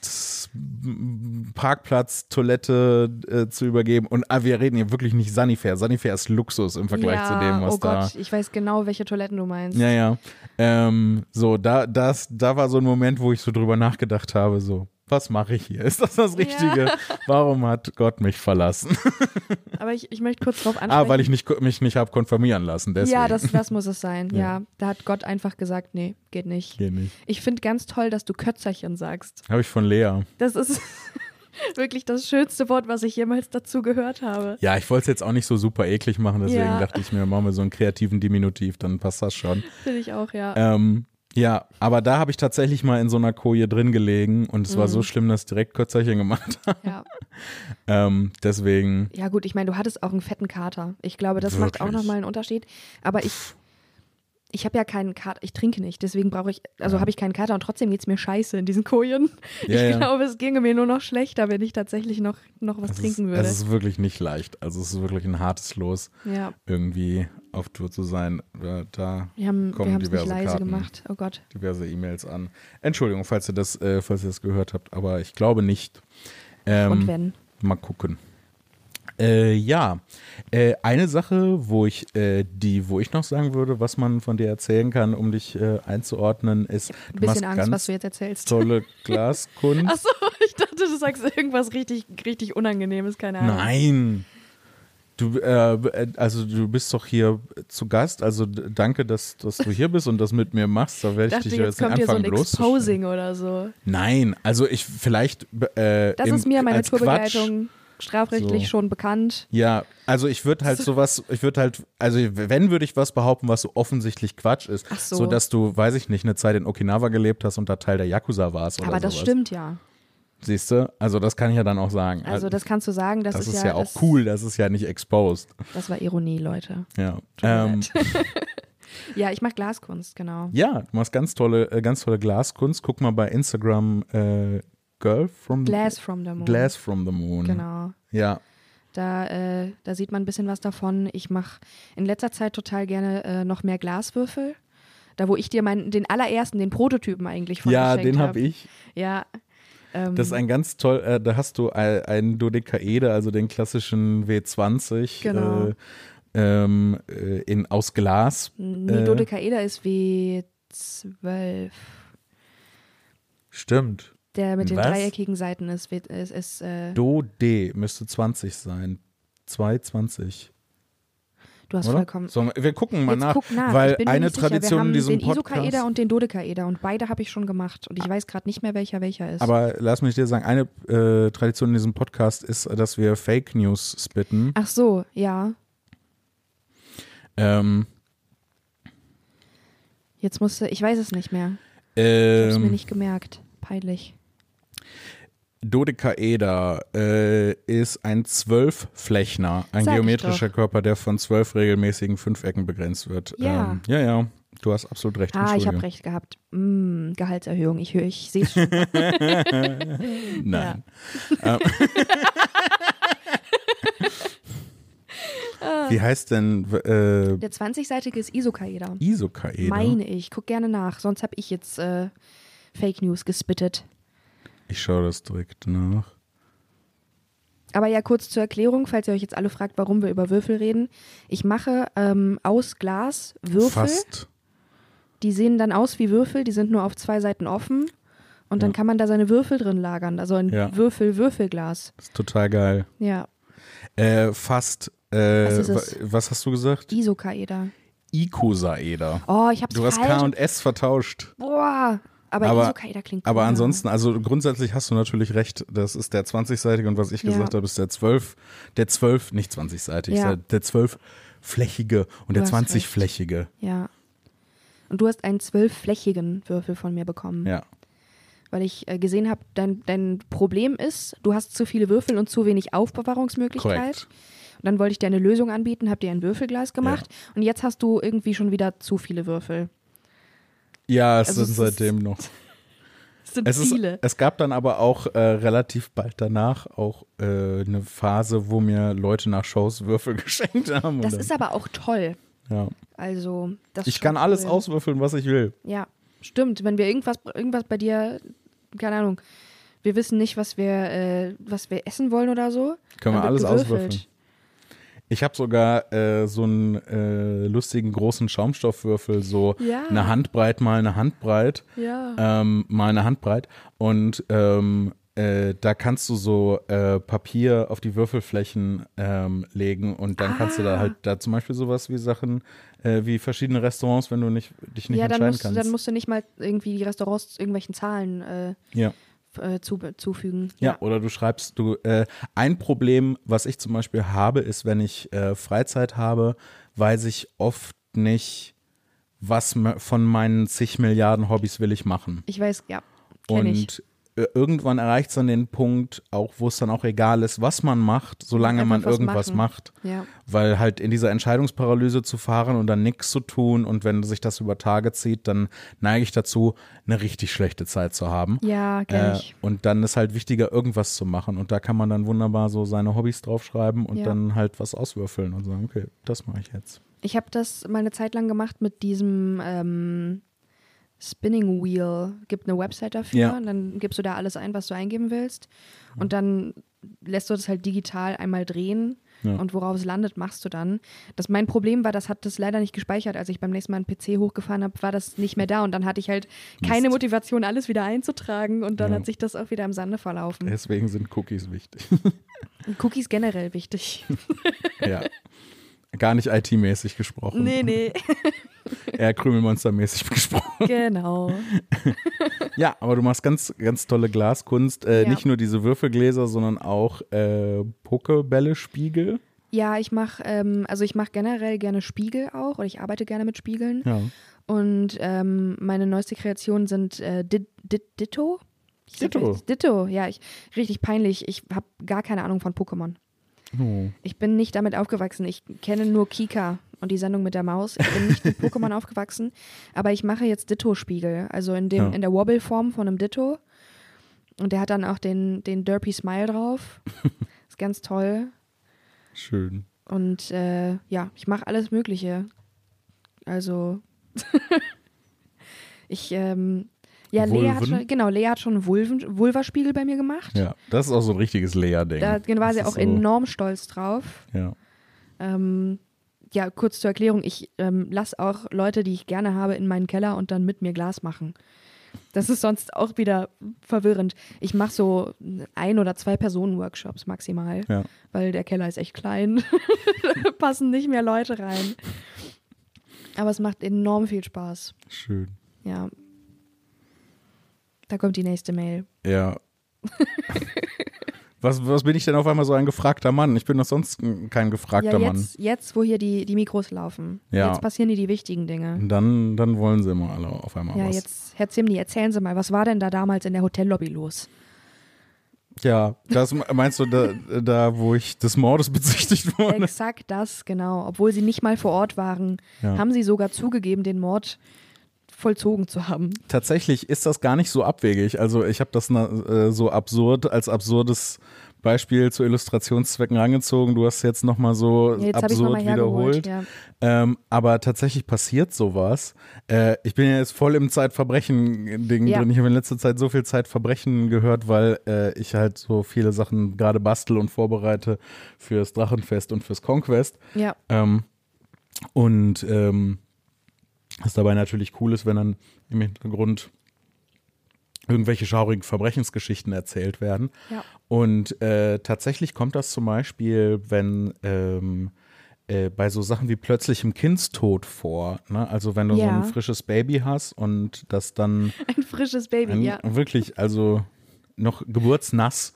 Parkplatz-Toilette zu übergeben. Und wir reden hier wirklich nicht Sanifair. Sanifair ist Luxus im Vergleich zu dem, was da. Oh Gott, ich weiß genau, welche Toiletten du meinst. Ja. Da war so ein Moment, wo ich so drüber nachgedacht habe, so. Was mache ich hier? Ist das Richtige? Ja. Warum hat Gott mich verlassen? Aber ich möchte kurz drauf ansprechen. Weil ich mich nicht habe konfirmieren lassen. Deswegen. Ja, das muss es sein. Ja, da hat Gott einfach gesagt, nee, geht nicht. Ich finde ganz toll, dass du Kötzerchen sagst. Habe ich von Lea. Das ist wirklich das schönste Wort, was ich jemals dazu gehört habe. Ja, ich wollte es jetzt auch nicht so super eklig machen, deswegen dachte ich mir, machen wir so einen kreativen Diminutiv, dann passt das schon. Finde ich auch, ja. Ja, aber da habe ich tatsächlich mal in so einer Koje drin gelegen und es war so schlimm, dass ich direkt Kötzerchen gemacht habe. Ja. Deswegen. Ja gut, ich meine, du hattest auch einen fetten Kater. Ich glaube, das macht auch nochmal einen Unterschied. Aber ich habe ja keinen Kater, ich trinke nicht, deswegen habe ich keinen Kater und trotzdem geht es mir scheiße in diesen Kojen. Ich glaube, es ginge mir nur noch schlechter, wenn ich tatsächlich noch was trinken würde. Es ist wirklich nicht leicht. Also es ist wirklich ein hartes Los, irgendwie auf Tour zu sein. Da kommen diverse nicht leise Karten, gemacht. Oh Gott. diverse E-Mails an. Entschuldigung, falls ihr das gehört habt, aber ich glaube nicht. Und wenn? Mal gucken. Eine Sache, wo ich noch sagen würde, was man von dir erzählen kann, um dich einzuordnen, ist, ein bisschen Angst, was du jetzt erzählst. Tolle Glaskunst. Achso, ich dachte, du sagst irgendwas richtig, richtig Unangenehmes, keine Ahnung. Nein. Also du bist doch hier zu Gast, also danke, dass du hier bist und das mit mir machst, da werde ich dich jetzt nicht anfangen bloßzustellen. Exposing oder so. Nein, also ich vielleicht das ist mir meine Tourbegleitung strafrechtlich schon bekannt. Ja, also ich würde halt wenn würde ich was behaupten, was so offensichtlich Quatsch ist, so dass du, weiß ich nicht, eine Zeit in Okinawa gelebt hast und da Teil der Yakuza warst oder aber das sowas. Stimmt ja. Siehst du? Also das kann ich ja dann auch sagen. Also das kannst du sagen, das ist ja auch cool, das ist ja nicht exposed. Das war Ironie, Leute. Ja. Ja, ich mache Glaskunst, genau. Ja, du machst ganz tolle Glaskunst. Guck mal bei Instagram Glass from the Moon. Glass from the Moon. Genau. Ja. Da sieht man ein bisschen was davon. Ich mache in letzter Zeit total gerne noch mehr Glaswürfel. Da, wo ich dir den allerersten, den Prototypen eigentlich von geschenkt habe. Ja, den habe ich. Ja. Das ist ein ganz toll, da hast du einen Dodekaeder, also den klassischen W20 genau. Aus Glas. Nee, Dodekaeder ist W12. Stimmt. Der mit den dreieckigen Seiten ist Dode müsste 20 sein. 220. Du hast vollkommen. So, wir gucken mal nach, guck nach, weil eine Tradition in diesem Podcast. Wir haben den Isokaeder und den Dodekaeder und beide habe ich schon gemacht und ich weiß gerade nicht mehr, welcher ist. Aber lass mich dir sagen, eine Tradition in diesem Podcast ist, dass wir Fake News spitten. Ach so, ja. Jetzt ich weiß es nicht mehr. Ich habe es mir nicht gemerkt. Peinlich. Dodekaeder ist ein 12-Flächner, ein geometrischer Körper, der von 12 regelmäßigen Fünfecken begrenzt wird. Ja. Ja, du hast absolut recht. Ich habe recht gehabt. Gehaltserhöhung, ich sehe es schon. Nein. Wie heißt denn der 20-seitige ist Isokaeder. Isokaeder? Meine ich. Guck gerne nach, sonst habe ich jetzt Fake News gespittet. Ich schaue das direkt nach. Aber ja, kurz zur Erklärung, falls ihr euch jetzt alle fragt, warum wir über Würfel reden. Ich mache aus Glas Würfel. Fast. Die sehen dann aus wie Würfel, die sind nur auf 2 Seiten offen. Und dann kann man da seine Würfel drin lagern. Also ein Würfelglas. Das ist total geil. Ja. Fast. Was ist es? Was hast du gesagt? Isokaeder. Icosaeder. Oh, ich hab's Du hast K und S vertauscht. Boah. Aber Isokaeder klingt Aber cool, ansonsten, also grundsätzlich hast du natürlich recht, das ist der 20-seitige und was ich gesagt habe, ist der 12, nicht 20-seitig, der 12-flächige und der 20-flächige. Ja. Und du hast einen 12-flächigen Würfel von mir bekommen. Ja. Weil ich gesehen habe, dein Problem ist, du hast zu viele Würfel und zu wenig Aufbewahrungsmöglichkeit. Korrekt. Und dann wollte ich dir eine Lösung anbieten, habe dir ein Würfelglas gemacht und jetzt hast du irgendwie schon wieder zu viele Würfel. Ja, sind seitdem noch. Es sind viele. Es gab dann aber auch relativ bald danach auch eine Phase, wo mir Leute nach Shows Würfel geschenkt haben. Das ist aber auch toll. Ja. Also, ich kann alles auswürfeln, was ich will. Ja, stimmt. Wenn wir irgendwas bei dir, keine Ahnung, wir wissen nicht, was wir essen wollen oder so. Können wir alles auswürfeln. Ich habe sogar so einen lustigen großen Schaumstoffwürfel, so eine Handbreit mal eine Handbreit, mal eine Handbreit und da kannst du so Papier auf die Würfelflächen legen und dann kannst du da halt zum Beispiel sowas wie Sachen wie verschiedene Restaurants, wenn du dich nicht entscheiden kannst. Dann musst du nicht mal irgendwie die Restaurants irgendwelchen Zahlen zufügen. Ja, oder du schreibst, ein Problem, was ich zum Beispiel habe, ist, wenn ich Freizeit habe, weiß ich oft nicht, was von meinen zig Milliarden Hobbys will ich machen. Ich weiß, ja, kenn ich. Und irgendwann erreicht es dann den Punkt, auch wo es dann auch egal ist, was man macht, solange man irgendwas macht. Ja. Weil halt in dieser Entscheidungsparalyse zu fahren und dann nichts zu tun und wenn sich das über Tage zieht, dann neige ich dazu, eine richtig schlechte Zeit zu haben. Ja, kenn ich. Und dann ist halt wichtiger, irgendwas zu machen und da kann man dann wunderbar so seine Hobbys draufschreiben und dann halt was auswürfeln und sagen, okay, das mache ich jetzt. Ich habe das mal eine Zeit lang gemacht mit diesem Spinning Wheel, gibt eine Website dafür und dann gibst du da alles ein, was du eingeben willst und dann lässt du das halt digital einmal drehen und worauf es landet, machst du dann. Mein Problem war, das hat das leider nicht gespeichert, als ich beim nächsten Mal einen PC hochgefahren habe, war das nicht mehr da und dann hatte ich halt keine Motivation, alles wieder einzutragen und dann hat sich das auch wieder im Sande verlaufen. Deswegen sind Cookies wichtig. Cookies generell wichtig. Ja. Gar nicht IT-mäßig gesprochen. Nee. Eher Krümelmonster-mäßig gesprochen. Genau. Ja, aber du machst ganz, ganz tolle Glaskunst. Nicht nur diese Würfelgläser, sondern auch Pokebälle-Spiegel. Ja, ich mache generell gerne Spiegel auch oder ich arbeite gerne mit Spiegeln. Ja. Und meine neueste Kreation sind Ditto. Ditto, ja, richtig peinlich. Ich habe gar keine Ahnung von Pokémon. Oh. Ich bin nicht damit aufgewachsen. Ich kenne nur Kika und die Sendung mit der Maus. Ich bin nicht mit Pokémon aufgewachsen, aber ich mache jetzt Ditto-Spiegel, also in der Wobble-Form von einem Ditto. Und der hat dann auch den Derpy Smile drauf. Ist ganz toll. Schön. Und ich mache alles Mögliche. Also Lea hat schon einen Vulva-Spiegel bei mir gemacht. Ja, das ist auch so ein richtiges Lea-Ding. Da war sie auch enorm stolz drauf. Ja. Kurz zur Erklärung, ich lasse auch Leute, die ich gerne habe, in meinen Keller und dann mit mir Glas machen. Das ist sonst auch wieder verwirrend. Ich mache so 1 oder 2 Personen-Workshops maximal, weil der Keller ist echt klein. Da passen nicht mehr Leute rein. Aber es macht enorm viel Spaß. Schön. Ja. Da kommt die nächste Mail. Ja. Was bin ich denn auf einmal so ein gefragter Mann? Ich bin doch sonst kein gefragter Mann. Jetzt, wo hier die Mikros laufen. Ja. Jetzt passieren die wichtigen Dinge. Dann wollen sie immer alle auf einmal was. Ja, jetzt, Herr Zimni, erzählen Sie mal, was war denn da damals in der Hotellobby los? Ja, das meinst du da, wo ich des Mordes bezichtigt wurde? Exakt das, genau. Obwohl sie nicht mal vor Ort waren, haben sie sogar zugegeben, den Mord vollzogen zu haben. Tatsächlich ist das gar nicht so abwegig. Also ich habe das so als absurdes Beispiel zu Illustrationszwecken rangezogen. Du hast jetzt nochmal so absurd wiederholt. Ja. Aber tatsächlich passiert sowas. Ich bin ja jetzt voll im Zeitverbrechen-Ding drin. Ich habe in letzter Zeit so viel Zeitverbrechen gehört, weil ich halt so viele Sachen gerade bastel und vorbereite fürs Drachenfest und fürs Conquest. Ja. Was dabei natürlich cool ist, wenn dann im Hintergrund irgendwelche schaurigen Verbrechensgeschichten erzählt werden. Ja. Und tatsächlich kommt das zum Beispiel, wenn bei so Sachen wie plötzlichem Kindstod vor. Ne? Also wenn du so ein frisches Baby hast und das dann ein frisches Baby, wirklich, also noch geburtsnass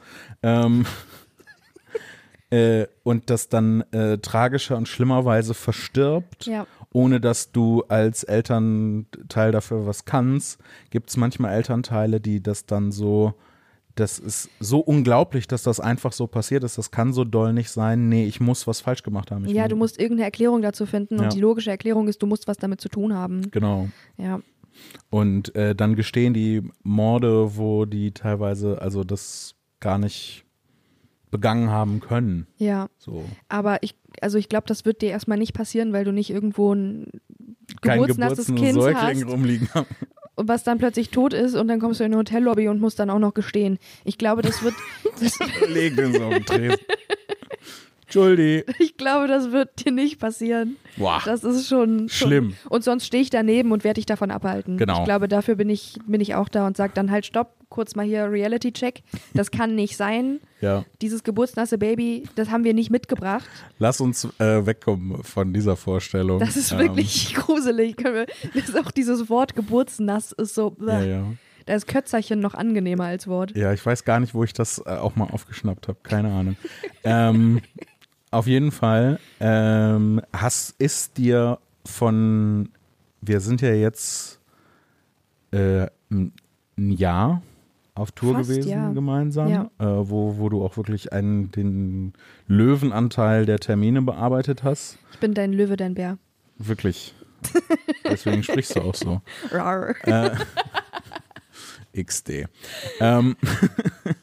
und das dann tragischer und schlimmerweise verstirbt, ohne dass du als Elternteil dafür was kannst, gibt es manchmal Elternteile, die das dann so, das ist so unglaublich, dass das einfach so passiert ist, das kann so doll nicht sein, nee, ich muss was falsch gemacht haben. Du musst irgendeine Erklärung dazu finden und die logische Erklärung ist, du musst was damit zu tun haben. Genau. Ja. Und dann gestehen die Morde, wo die teilweise, also das gar nicht begangen haben können. Ja, so. Aber ich glaube, das wird dir erstmal nicht passieren, weil du nicht irgendwo ein geburtsnasses Kind Säugling hast, rumliegen haben. Und was dann plötzlich tot ist und dann kommst du in eine Hotellobby und musst dann auch noch gestehen. Ich glaube, das wird... Leg den so auf den Tresen. Entschuldi. Ich glaube, das wird dir nicht passieren. Boah. Das ist schon schlimm. Und sonst stehe ich daneben und werde dich davon abhalten. Genau. Ich glaube, dafür bin ich auch da und sage dann halt stopp, kurz mal hier Reality-Check. Das kann nicht sein. Ja. Dieses geburtsnasse Baby, das haben wir nicht mitgebracht. Lass uns wegkommen von dieser Vorstellung. Das ist wirklich gruselig. Das ist auch dieses Wort geburtsnass ist so. Ja. Da ist Kötzerchen noch angenehmer als Wort. Ja, ich weiß gar nicht, wo ich das auch mal aufgeschnappt habe. Keine Ahnung. Auf jeden Fall ist dir wir sind ja jetzt ein Jahr auf Tour gewesen gemeinsam, wo du auch wirklich den Löwenanteil der Termine bearbeitet hast. Ich bin dein Löwe, dein Bär. Wirklich. Deswegen sprichst du auch so. XD.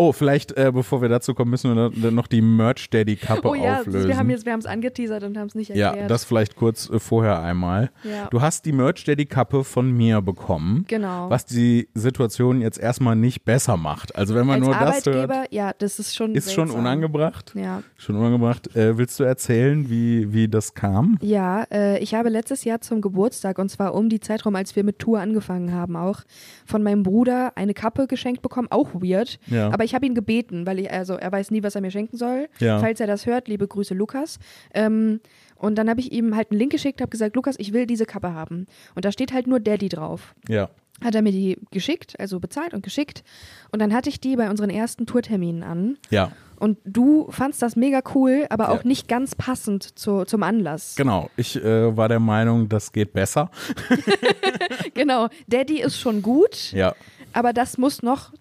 Oh, vielleicht, bevor wir dazu kommen, müssen wir noch die Merch-Daddy-Kappe auflösen. Wir haben es angeteasert und haben es nicht erklärt. Ja, das vielleicht kurz vorher einmal. Ja. Du hast die Merch-Daddy-Kappe von mir bekommen. Genau. Was die Situation jetzt erstmal nicht besser macht. Also wenn man als nur das Arbeitgeber, hört, ja, das ist schon schon unangebracht. Ja. Schon unangebracht. Willst du erzählen, wie das kam? Ja, ich habe letztes Jahr zum Geburtstag, und zwar um die Zeit rum, als wir mit Tour angefangen haben, auch von meinem Bruder eine Kappe geschenkt bekommen, auch weird. Ja. Aber ich habe ihn gebeten, weil er weiß nie, was er mir schenken soll. Ja. Falls er das hört, liebe Grüße, Lukas. Und dann habe ich ihm halt einen Link geschickt, habe gesagt, Lukas, ich will diese Kappe haben. Und da steht halt nur Daddy drauf. Ja. Hat er mir die geschickt, also bezahlt und geschickt. Und dann hatte ich die bei unseren ersten Tourterminen an. Ja. Und du fandst das mega cool, aber auch nicht ganz passend zum Anlass. Genau, ich war der Meinung, das geht besser. Genau, Daddy ist schon gut, Ja. aber das muss noch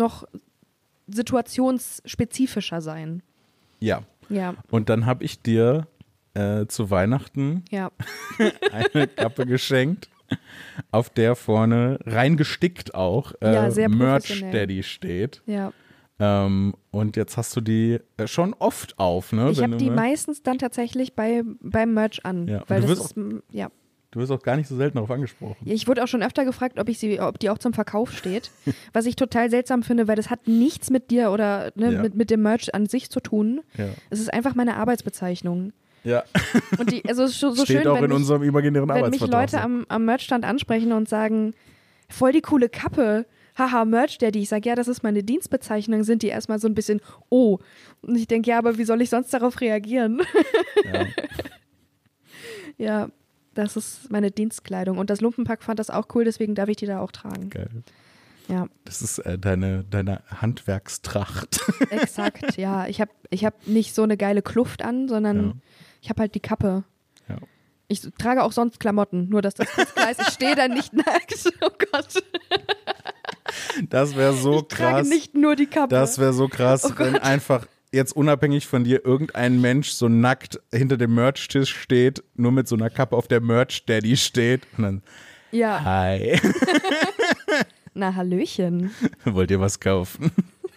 situationsspezifischer sein. Ja. Ja, Und dann habe ich dir zu Weihnachten ja. eine Kappe geschenkt, auf der vorne reingestickt auch Ja, sehr Merch professionell. Daddy steht. Ja. Und jetzt hast du die schon oft auf, ne? Ich habe die meistens dann tatsächlich beim Merch an. Ja. Weil Du das wirst ist, ja. Du wirst auch gar nicht so selten darauf angesprochen. Ich wurde auch schon öfter gefragt, ob die auch zum Verkauf steht. Was ich total seltsam finde, weil das hat nichts mit dir oder mit dem Merch an sich zu tun. Ja. Es ist einfach meine Arbeitsbezeichnung. Ja. Und es ist so Steht schön, auch wenn in unserem imaginären wenn mich Arbeitsvertrag. Leute am Merchstand ansprechen und sagen, voll die coole Kappe, haha, Merch Daddy. Ich sage, ja, das ist meine Dienstbezeichnung, sind die erstmal so ein bisschen, oh. Und ich denke, ja, aber wie soll ich sonst darauf reagieren? Ja. Ja, das ist meine Dienstkleidung. Und das Lumpenpack fand das auch cool, deswegen darf ich die da auch tragen. Geil. Ja, Das ist deine Handwerkstracht. exakt, ja. Ich hab nicht so eine geile Kluft an, sondern ich habe halt die Kappe. Ja. Ich trage auch sonst Klamotten, nur dass das kurz klar ist. Ich stehe da nicht nackt. Oh Gott. Das wäre so Ich trage krass. nicht nur die Kappe. Das wäre so krass, Oh Gott. wenn einfach jetzt unabhängig von dir irgendein Mensch so nackt hinter dem Merch-Tisch steht, nur mit so einer Kappe auf der Merch-Daddy steht und dann, Ja, hi, na Hallöchen. wollt ihr was kaufen?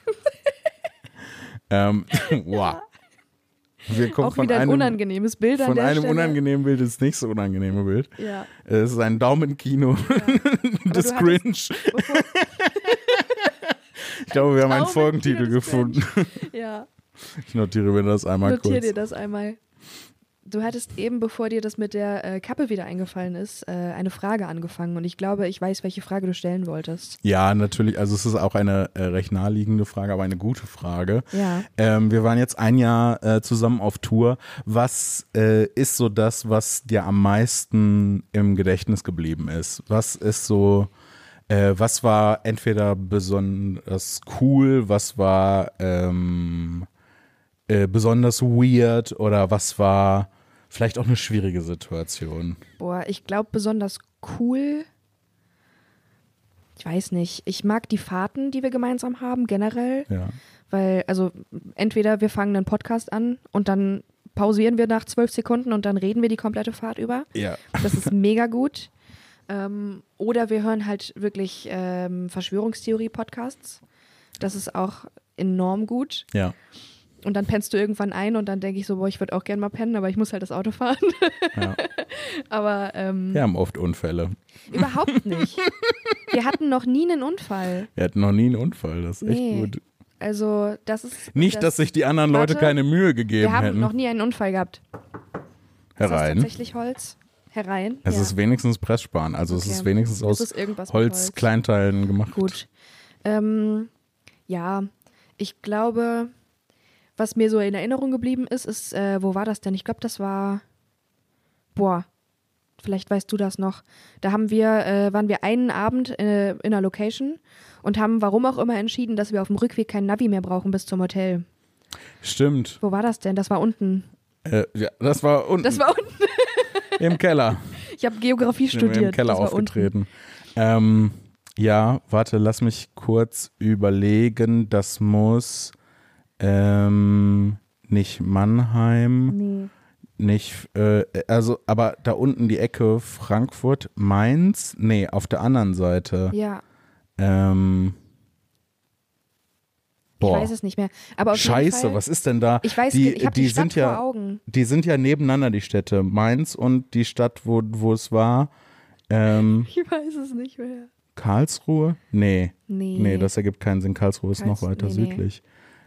Wow. Wir kommen Auch wieder ein unangenehmes Bild an von der einem Stelle. unangenehmen Bild ins nächste unangenehme Bild. Ja. Es ist ein Daumenkino des du Cringe. Bevor, Ich glaube, wir haben einen Daumenkino Folgentitel des gefunden. ja, Ich notiere mir das einmal notier kurz. dir das einmal. Du hattest eben, bevor dir das mit der Kappe wieder eingefallen ist, eine Frage angefangen. Und ich glaube, ich weiß, welche Frage du stellen wolltest. Ja, natürlich. Also es ist auch eine recht naheliegende Frage, aber eine gute Frage. Ja. Wir waren jetzt ein Jahr zusammen auf Tour. Was ist so das, was dir am meisten im Gedächtnis geblieben ist? Was ist so, was war entweder besonders cool, was war besonders weird oder was war vielleicht auch eine schwierige Situation? Boah, ich glaube besonders cool. Ich weiß nicht. Ich mag die Fahrten, die wir gemeinsam haben, generell. Ja. Weil, also, entweder wir fangen einen Podcast an und dann pausieren wir nach 12 Sekunden und dann reden wir die komplette Fahrt über. Ja. Das ist mega gut. Oder wir hören halt wirklich Verschwörungstheorie-Podcasts. Das ist auch enorm gut. Ja. Und dann pennst du irgendwann ein und dann denke ich so, boah, ich würde auch gerne mal pennen, aber ich muss halt das Auto fahren. Ja. Aber Wir haben oft Unfälle. überhaupt nicht. Wir hatten noch nie einen Unfall. Wir hatten noch nie einen Unfall, das ist echt Nee. gut. Also das ist... Nicht, dass sich die anderen Leute Warte. keine Mühe gegeben Wir haben hätten. noch nie einen Unfall gehabt. Ist das Herein. tatsächlich Holz? Herein? Es Ja. ist wenigstens Pressspan, also es Okay. ist wenigstens Es aus ist irgendwas mit Holz. Holzkleinteilen gemacht. Gut. Ja, ich glaube, was mir so in Erinnerung geblieben ist, wo war das denn? Ich glaube, das war, vielleicht weißt du das noch. Da waren wir einen Abend in einer Location und haben, warum auch immer, entschieden, dass wir auf dem Rückweg kein Navi mehr brauchen bis zum Hotel. Stimmt. Wo war das denn? Das war unten. Ja, das war unten Das war unten. im Keller. Ich habe Geografie Sind wir studiert. im Keller das war aufgetreten. Ja, warte, lass mich kurz überlegen. Das muss nicht Mannheim, Unten. nicht, aber da unten die Ecke Frankfurt, Mainz, nee, auf der anderen Seite. Nee. Ja. Boah. Ich weiß es nicht mehr. Aber auf Scheiße, jeden Fall, was ist denn da? ich weiß, ich habe die Stadt vor Augen. Die sind ja nebeneinander, die Städte. Mainz und die Stadt, wo es war. Ich weiß es nicht mehr. Karlsruhe? Nee, das ergibt keinen Sinn. Karlsruhe ist noch weiter südlich.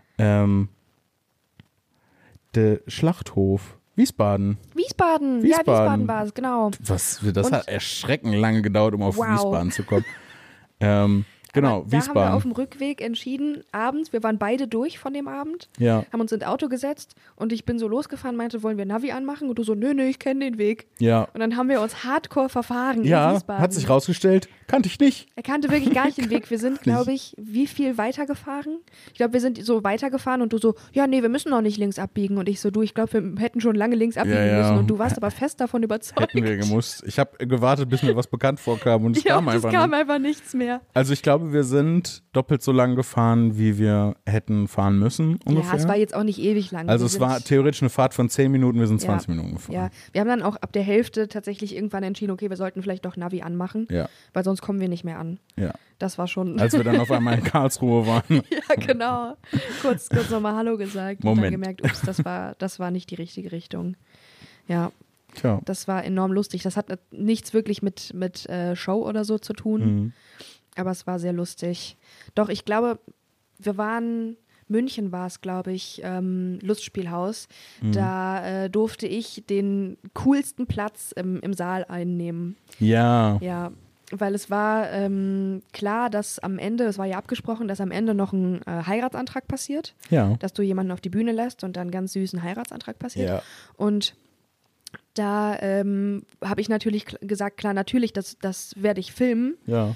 Der Schlachthof. Wiesbaden. Ja, Wiesbaden war es, genau. Das hat erschreckend lange gedauert, um auf Wiesbaden zu kommen. Genau, da Wiesbaden. haben wir auf dem Rückweg entschieden, abends, wir waren beide durch von dem Abend, haben uns ins Auto gesetzt und ich bin so losgefahren, meinte, wollen wir Navi anmachen? Und du so, nö, ich kenne den Weg. Ja. Und dann haben wir uns hardcore verfahren in Wiesbaden. Hat sich rausgestellt, kannte ich nicht. Er kannte wirklich gar nicht den Weg. Wir sind, glaube ich, wie viel weitergefahren? Ich glaube, wir sind so weitergefahren und du so, ja, nee, wir müssen noch nicht links abbiegen. Und ich so, ich glaube, wir hätten schon lange links abbiegen müssen. Und du warst aber fest davon überzeugt. Hätten wir gemusst. Ich habe gewartet, bis mir was bekannt vorkam und es kam einfach nichts mehr. Also ich glaube, wir sind doppelt so lang gefahren, wie wir hätten fahren müssen ungefähr. Ja, es war jetzt auch nicht ewig lang. Also es war theoretisch eine Fahrt von 10 Minuten, wir sind 20 Minuten gefahren. Ja, wir haben dann auch ab der Hälfte tatsächlich irgendwann entschieden, okay, wir sollten vielleicht doch Navi anmachen, weil sonst kommen wir nicht mehr an. Ja. Das war schon... Als wir dann auf einmal in Karlsruhe waren. Ja, genau. Kurz nochmal Hallo gesagt und dann gemerkt, ups, das war nicht die richtige Richtung. Ja. Tja. Das war enorm lustig. Das hat nichts wirklich mit Show oder so zu tun. Mhm. Aber es war sehr lustig. Doch, ich glaube, München war es, glaube ich, Lustspielhaus. Mhm. Da durfte ich den coolsten Platz im Saal einnehmen. Ja. Ja, weil es war klar, dass am Ende, es war ja abgesprochen, dass am Ende noch ein Heiratsantrag passiert. Ja. Dass du jemanden auf die Bühne lässt und dann einen ganz süßen Heiratsantrag passiert. Ja. Und da habe ich natürlich gesagt, klar, natürlich, das werde ich filmen. Ja.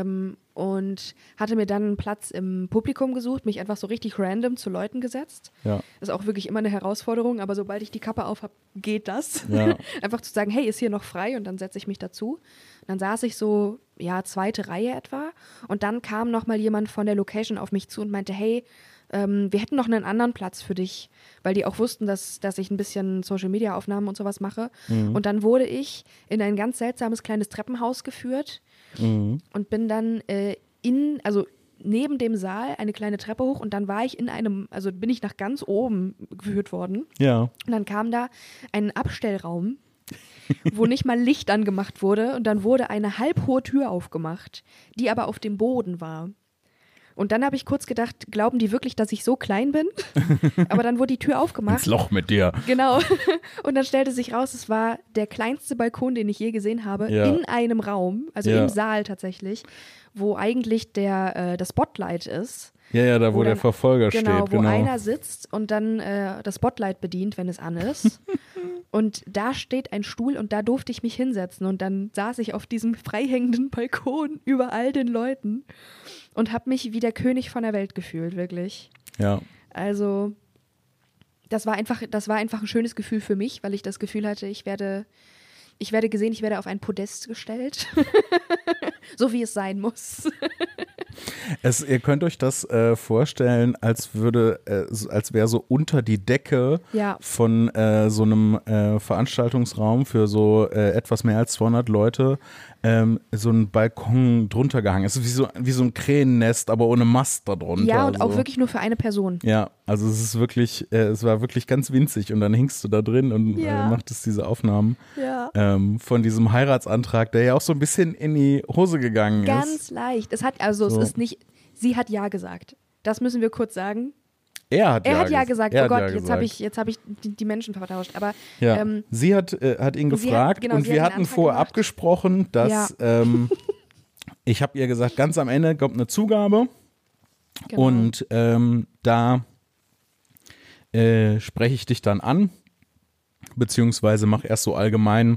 Und hatte mir dann einen Platz im Publikum gesucht, mich einfach so richtig random zu Leuten gesetzt. Ja. Das ist auch wirklich immer eine Herausforderung, aber sobald ich die Kappe auf habe, geht das. Ja. Einfach zu sagen, hey, ist hier noch frei? Und dann setze ich mich dazu. Und dann saß ich so, zweite Reihe etwa. Und dann kam nochmal jemand von der Location auf mich zu und meinte, hey, wir hätten noch einen anderen Platz für dich, weil die auch wussten, dass ich ein bisschen Social-Media-Aufnahmen und sowas mache. Mhm. Und dann wurde ich in ein ganz seltsames kleines Treppenhaus geführt und bin dann neben dem Saal eine kleine Treppe hoch und dann war ich bin ich nach ganz oben geführt worden. Ja. Und dann kam da ein Abstellraum, wo nicht mal Licht angemacht wurde und dann wurde eine halbhohe Tür aufgemacht, die aber auf dem Boden war. Und dann habe ich kurz gedacht, glauben die wirklich, dass ich so klein bin? Aber dann wurde die Tür aufgemacht. Ins Loch mit dir. Genau. Und dann stellte sich raus, es war der kleinste Balkon, den ich je gesehen habe, in einem Raum, also im Saal tatsächlich, wo eigentlich das Spotlight ist. Ja, da wo der Verfolger steht. Genau, wo einer sitzt und dann das Spotlight bedient, wenn es an ist. Und da steht ein Stuhl und da durfte ich mich hinsetzen. Und dann saß ich auf diesem freihängenden Balkon über all den Leuten und habe mich wie der König von der Welt gefühlt, wirklich. Ja. Also das war einfach ein schönes Gefühl für mich, weil ich das Gefühl hatte, ich werde gesehen, ich werde auf ein Podest gestellt. So wie es sein muss. Ihr könnt euch das vorstellen, als wäre so unter die Decke von so einem Veranstaltungsraum für so etwas mehr als 200 Leute so ein Balkon drunter gehangen. Es ist wie so ein Krähennest, aber ohne Mast da drunter. Ja, und auch wirklich nur für eine Person. Ja, also es war wirklich ganz winzig und dann hingst du da drin und machtest diese Aufnahmen von diesem Heiratsantrag, der ja auch so ein bisschen in die Hose gegangen ist. Ganz leicht. Es ist nicht, sie hat ja gesagt. Das müssen wir kurz sagen. Er hat ja gesagt. Oh Gott, jetzt hab ich die Menschen vertauscht. Aber sie hat ihn gefragt und wir hatten vorher abgesprochen, dass ich habe ihr gesagt, ganz am Ende kommt eine Zugabe und da spreche ich dich dann an, beziehungsweise mach erst so allgemein,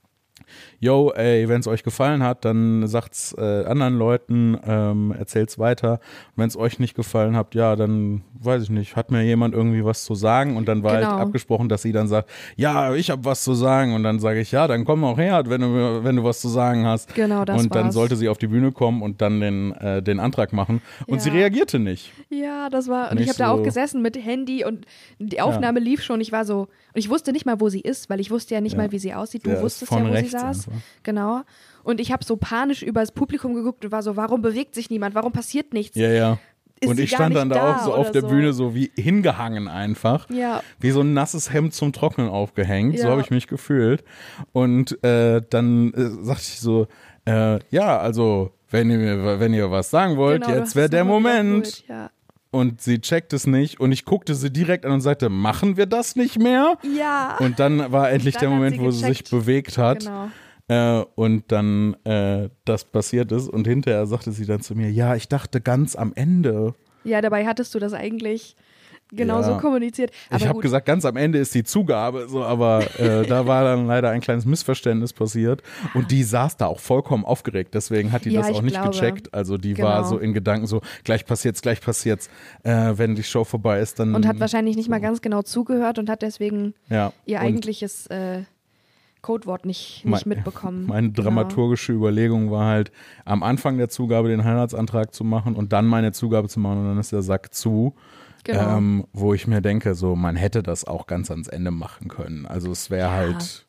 yo, ey, wenn es euch gefallen hat, dann sagt's anderen Leuten, erzählt's weiter. Wenn es euch nicht gefallen hat, ja, dann weiß ich nicht, hat mir jemand irgendwie was zu sagen und dann war halt abgesprochen, dass sie dann sagt, ja, ich habe was zu sagen und dann sage ich, ja, dann komm auch her, wenn du was zu sagen hast. Genau, das und dann war's. sollte sie auf die Bühne kommen und dann den Antrag machen und sie reagierte nicht. Ja, das war, und ich habe da auch gesessen mit Handy und die Aufnahme lief schon, ich war so, und ich wusste nicht mal, wo sie ist, weil ich wusste ja nicht mal, wie sie aussieht, du wusstest ja, wo sie saß. Einfach. Genau. Und ich habe so panisch über das Publikum geguckt und war so, warum bewegt sich niemand? Warum passiert nichts? Ja. ist und ich stand dann da auch so auf der Bühne so wie hingehangen einfach. Ja. Wie so ein nasses Hemd zum Trocknen aufgehängt. Ja. So habe ich mich gefühlt. Und dann sagte ich so, ja, also wenn ihr was sagen wollt, genau, jetzt wäre der Moment. Ja. Und sie checkt es nicht und ich guckte sie direkt an und sagte, machen wir das nicht mehr? Ja. Und dann war endlich der Moment, wo sie sich bewegt hat. Genau. Und dann das passiert ist und hinterher sagte sie dann zu mir, ja, ich dachte ganz am Ende. Ja, dabei hattest du das eigentlich genauso kommuniziert. Aber ich habe gesagt, ganz am Ende ist die Zugabe, so, aber da war dann leider ein kleines Missverständnis passiert und die saß da auch vollkommen aufgeregt, deswegen hat die das auch nicht gecheckt. Also die war so in Gedanken so, gleich passiert's, wenn die Show vorbei ist, dann. Und hat wahrscheinlich nicht mal ganz genau zugehört und hat deswegen ihr eigentliches Codewort nicht mitbekommen. Meine dramaturgische Überlegung war halt, am Anfang der Zugabe den Heiratsantrag zu machen und dann meine Zugabe zu machen und dann ist der Sack zu. Genau. Wo ich mir denke, so man hätte das auch ganz ans Ende machen können. Also es wäre halt,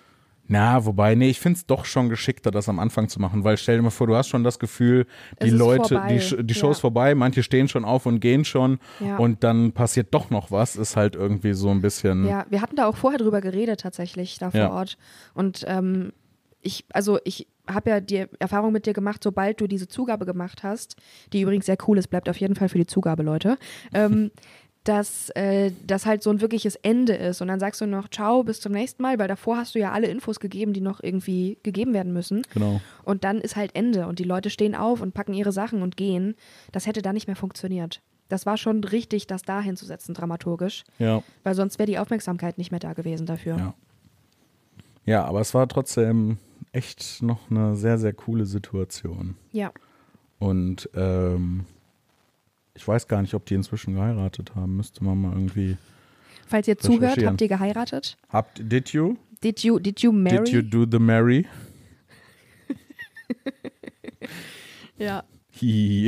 ich finde es doch schon geschickter, das am Anfang zu machen, weil stell dir mal vor, du hast schon das Gefühl, die Leute, die Show ist vorbei, manche stehen schon auf und gehen schon und dann passiert doch noch was, ist halt irgendwie so ein bisschen. Ja, wir hatten da auch vorher drüber geredet tatsächlich da vor Ort und ich habe ja die Erfahrung mit dir gemacht, sobald du diese Zugabe gemacht hast, die übrigens sehr cool ist, bleibt auf jeden Fall für die Zugabe, Leute, dass das halt so ein wirkliches Ende ist und dann sagst du noch ciao, bis zum nächsten Mal, weil davor hast du ja alle Infos gegeben, die noch irgendwie gegeben werden müssen. Genau. Und dann ist halt Ende und die Leute stehen auf und packen ihre Sachen und gehen. Das hätte da nicht mehr funktioniert. Das war schon richtig, das da hinzusetzen, dramaturgisch. Ja. Weil sonst wäre die Aufmerksamkeit nicht mehr da gewesen dafür. Ja, aber es war trotzdem echt noch eine sehr, sehr coole Situation. Ja. Und ich weiß gar nicht, ob die inzwischen geheiratet haben. Müsste man mal irgendwie. Falls ihr zuhört, habt ihr geheiratet? Did you? Did you marry? Did you do the marry? Ja. Hihi.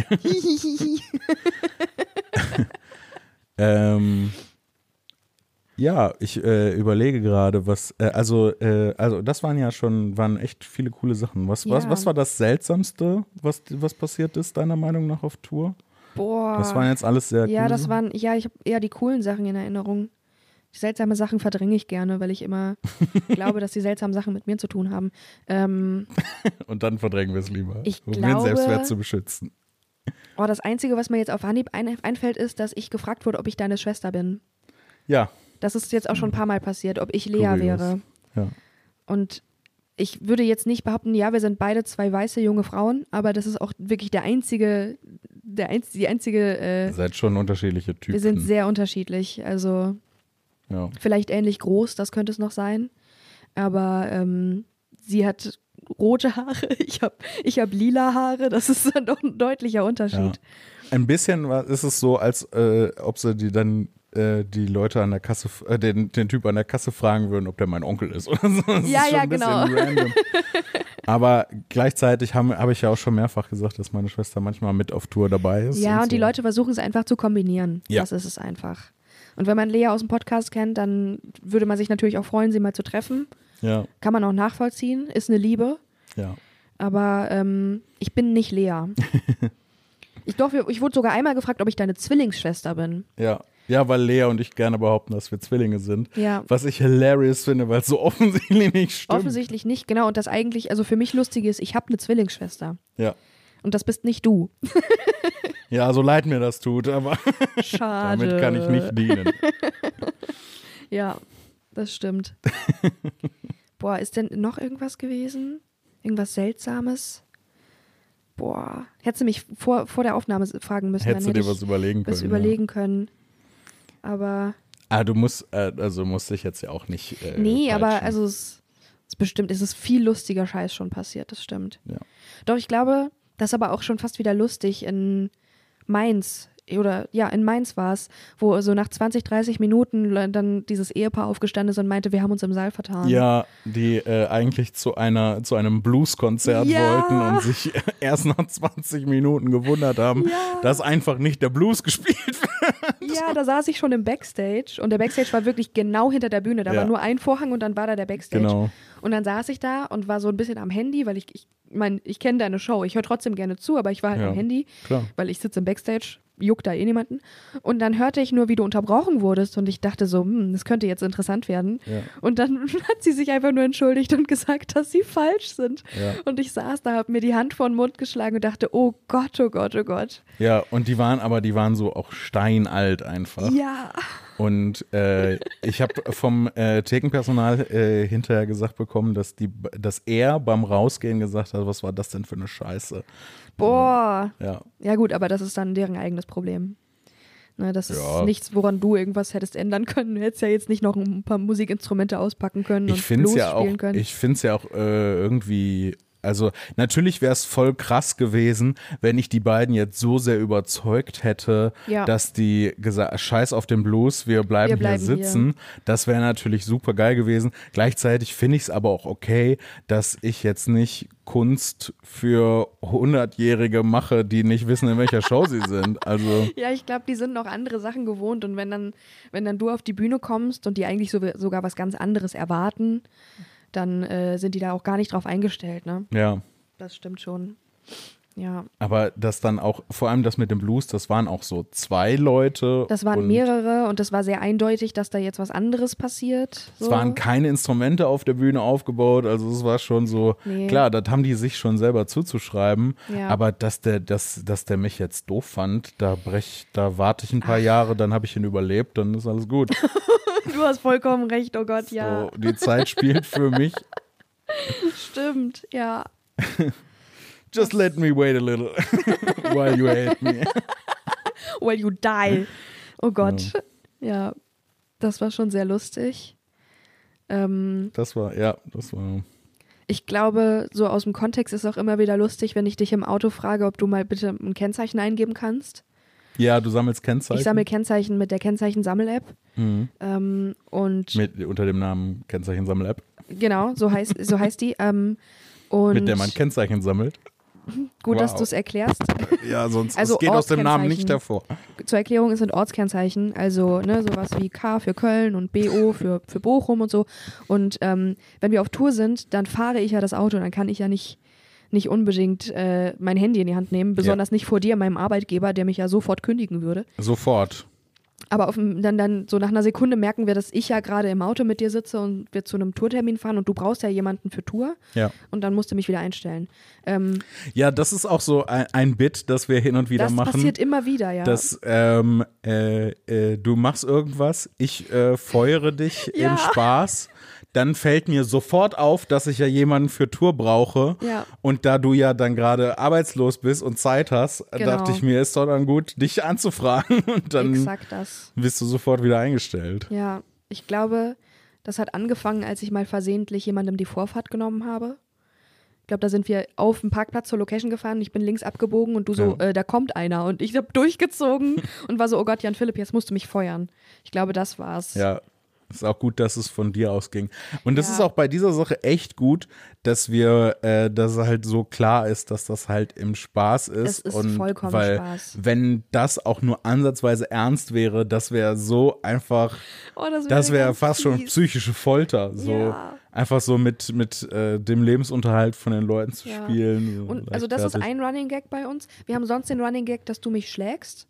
Ja, ich überlege gerade, was, also das waren echt viele coole Sachen. Was war das Seltsamste, was passiert ist, deiner Meinung nach auf Tour? Boah. Das waren jetzt alles sehr coole Sachen. Ich habe eher die coolen Sachen in Erinnerung. Die seltsamen Sachen verdränge ich gerne, weil ich immer glaube, dass die seltsamen Sachen mit mir zu tun haben. Und dann verdrängen wir es lieber, um den Selbstwert zu beschützen. Oh, das Einzige, was mir jetzt auf Anhieb einfällt, ist, dass ich gefragt wurde, ob ich deine Schwester bin. Ja. Das ist jetzt auch schon ein paar Mal passiert, ob ich Lea wäre. Ja. Und ich würde jetzt nicht behaupten, ja, wir sind beide zwei weiße junge Frauen, aber das ist auch wirklich die einzige. Ihr seid schon unterschiedliche Typen. Wir sind sehr unterschiedlich, also vielleicht ähnlich groß, das könnte es noch sein. Aber sie hat rote Haare, ich hab lila Haare, das ist dann doch ein deutlicher Unterschied. Ja. Ein bisschen ist es so, als ob sie die Leute an der Kasse, den Typ an der Kasse fragen würden, ob der mein Onkel ist oder so. Das ist schon ein bisschen random. Aber gleichzeitig habe ich ja auch schon mehrfach gesagt, dass meine Schwester manchmal mit auf Tour dabei ist. Ja, und die Leute versuchen es einfach zu kombinieren. Ja. Das ist es einfach. Und wenn man Lea aus dem Podcast kennt, dann würde man sich natürlich auch freuen, sie mal zu treffen. Ja. Kann man auch nachvollziehen, ist eine Liebe. Ja. Aber ich bin nicht Lea. Ich wurde sogar einmal gefragt, ob ich deine Zwillingsschwester bin. Ja. Ja, weil Lea und ich gerne behaupten, dass wir Zwillinge sind. Ja. Was ich hilarious finde, weil es so offensichtlich nicht stimmt. Offensichtlich nicht, genau. Und das eigentlich, also für mich Lustige ist, ich habe eine Zwillingsschwester. Ja. Und das bist nicht du. Ja, so leid mir das tut, aber schade. Damit kann ich nicht dienen. Ja, das stimmt. Boah, ist denn noch irgendwas gewesen? Irgendwas Seltsames? Boah, hättest du mich vor der Aufnahme fragen müssen. Hättest du dir was überlegen können. Aber. Du musst dich jetzt ja auch nicht. Nee, aber also es ist viel lustiger Scheiß schon passiert, das stimmt. Ja. Doch, ich glaube, das ist aber auch schon fast wieder lustig in Mainz. In Mainz war es, wo so nach 20, 30 Minuten dann dieses Ehepaar aufgestanden ist und meinte, wir haben uns im Saal vertan. Ja, die eigentlich zu einem Blues-Konzert wollten und sich erst nach 20 Minuten gewundert haben, dass einfach nicht der Blues gespielt wird. Ja, da saß ich schon im Backstage und der Backstage war wirklich genau hinter der Bühne. Da war nur ein Vorhang und dann war da der Backstage. Genau. Und dann saß ich da und war so ein bisschen am Handy, weil ich kenne deine Show. Ich höre trotzdem gerne zu, aber ich war halt am Handy, klar. weil ich sitze im Backstage. juckt da eh niemanden. Und dann hörte ich nur, wie du unterbrochen wurdest und ich dachte so, das könnte jetzt interessant werden. Ja. Und dann hat sie sich einfach nur entschuldigt und gesagt, dass sie falsch sind. Ja. Und ich saß da, hab mir die Hand vor den Mund geschlagen und dachte, oh Gott, oh Gott, oh Gott. Ja, und die waren so auch steinalt einfach. Ja. Und ich habe vom Thekenpersonal hinterher gesagt bekommen, dass er beim Rausgehen gesagt hat, was war das denn für eine Scheiße? Boah. Ja. Ja gut, aber das ist dann deren eigenes Problem. Ne, das ist Ja. nichts, woran du irgendwas hättest ändern können. Du hättest ja jetzt nicht noch ein paar Musikinstrumente auspacken können und Ich finde Blues es ja auch, spielen können. irgendwie, also natürlich wäre es voll krass gewesen, wenn ich die beiden jetzt so sehr überzeugt hätte, Ja. dass die gesagt, scheiß auf den Blues, wir bleiben hier sitzen. Das wäre natürlich super geil gewesen. Gleichzeitig finde ich es aber auch okay, dass ich jetzt nicht Kunst für 100-Jährige mache, die nicht wissen, in welcher Show sie sind. Also Ja, ich glaube, die sind noch andere Sachen gewohnt und wenn dann du auf die Bühne kommst und die eigentlich sogar was ganz anderes erwarten, dann sind die da auch gar nicht drauf eingestellt, ne? ja. Das stimmt schon. Ja. Aber das dann auch, vor allem das mit dem Blues, das waren auch so 2 Leute. Das waren mehrere und das war sehr eindeutig, dass da jetzt was anderes passiert. So. Es waren keine Instrumente auf der Bühne aufgebaut, also es war schon so, klar, das haben die sich schon selber zuzuschreiben, Ja. aber dass der mich jetzt doof fand, da warte ich ein paar Jahre, dann habe ich ihn überlebt, dann ist alles gut. Du hast vollkommen recht, oh Gott, ja. So, die Zeit spielt für mich. Stimmt, ja. Just let me wait a little while you hate me. While you die. Oh Gott. Ja, das war schon sehr lustig. Das war. Ich glaube, so aus dem Kontext ist auch immer wieder lustig, wenn ich dich im Auto frage, ob du mal bitte ein Kennzeichen eingeben kannst. Ja, du sammelst Kennzeichen. Ich sammle Kennzeichen mit der Kennzeichen-Sammel-App. Mhm. Und Unter dem Namen Kennzeichen-Sammel-App. genau, so heißt die. Und Mit der man Kennzeichen sammelt. gut, dass du es erklärst. Ja, sonst Also es geht aus dem Namen Ortskennzeichen. nicht hervor. Zur Erklärung, es sind Ortskennzeichen, also ne, sowas wie K für Köln und BO für Bochum und so. Und wenn wir auf Tour sind, dann fahre ich ja das Auto, dann kann ich ja nicht unbedingt mein Handy in die Hand nehmen, besonders nicht vor dir, meinem Arbeitgeber, der mich ja sofort kündigen würde. Sofort. Aber dann so nach einer Sekunde merken wir, dass ich ja gerade im Auto mit dir sitze und wir zu einem Tourtermin fahren und du brauchst ja jemanden für Tour. Ja. Und dann musst du mich wieder einstellen. Ja, das ist auch so ein Bit, das wir hin und wieder machen. Das passiert immer wieder, ja. Dass du machst irgendwas, ich feuere dich Ja. im Spaß. Dann fällt mir sofort auf, dass ich ja jemanden für Tour brauche. Ja. Und da du ja dann gerade arbeitslos bist und Zeit hast, dachte ich mir, ist doch dann gut, dich anzufragen. Und dann Exakt das. bist du sofort wieder eingestellt. Ja, ich glaube, das hat angefangen, als ich mal versehentlich jemandem die Vorfahrt genommen habe. Ich glaube, da sind wir auf dem Parkplatz zur Location gefahren. Ich bin links abgebogen und du so, da kommt einer. Und ich habe durchgezogen und war so, oh Gott, Jan Philipp, jetzt musst du mich feuern. Ich glaube, das war's. Ja. Ist auch gut, dass es von dir ausging. Und das ist auch bei dieser Sache echt gut, dass dass halt so klar ist, dass das halt im Spaß ist. Es ist und vollkommen weil, Spaß. wenn das auch nur ansatzweise ernst wäre, das wäre so einfach, das wäre fast schon psychische Folter. So einfach so mit dem Lebensunterhalt von den Leuten zu spielen. So und also das ist ein Running Gag bei uns. Wir haben sonst den Running Gag, dass du mich schlägst.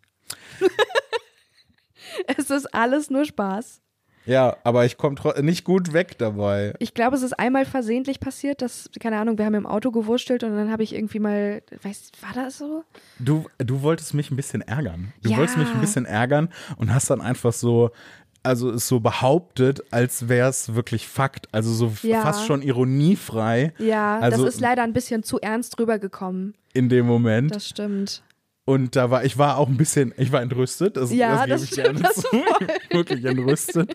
Es ist alles nur Spaß. Ja, aber ich komme nicht gut weg dabei. Ich glaube, es ist einmal versehentlich passiert, dass, keine Ahnung, wir haben im Auto gewurstelt und dann habe ich irgendwie mal, war das so? Du wolltest mich ein bisschen ärgern. Du Ja. wolltest mich ein bisschen ärgern und hast dann einfach so, also es so behauptet, als wäre es wirklich Fakt. Also so fast schon ironiefrei. Ja, also das ist leider ein bisschen zu ernst rübergekommen. In dem Moment. Das stimmt. Und ich war auch ein bisschen, ich war entrüstet. Das gebe ich gerne zu. Wirklich entrüstet.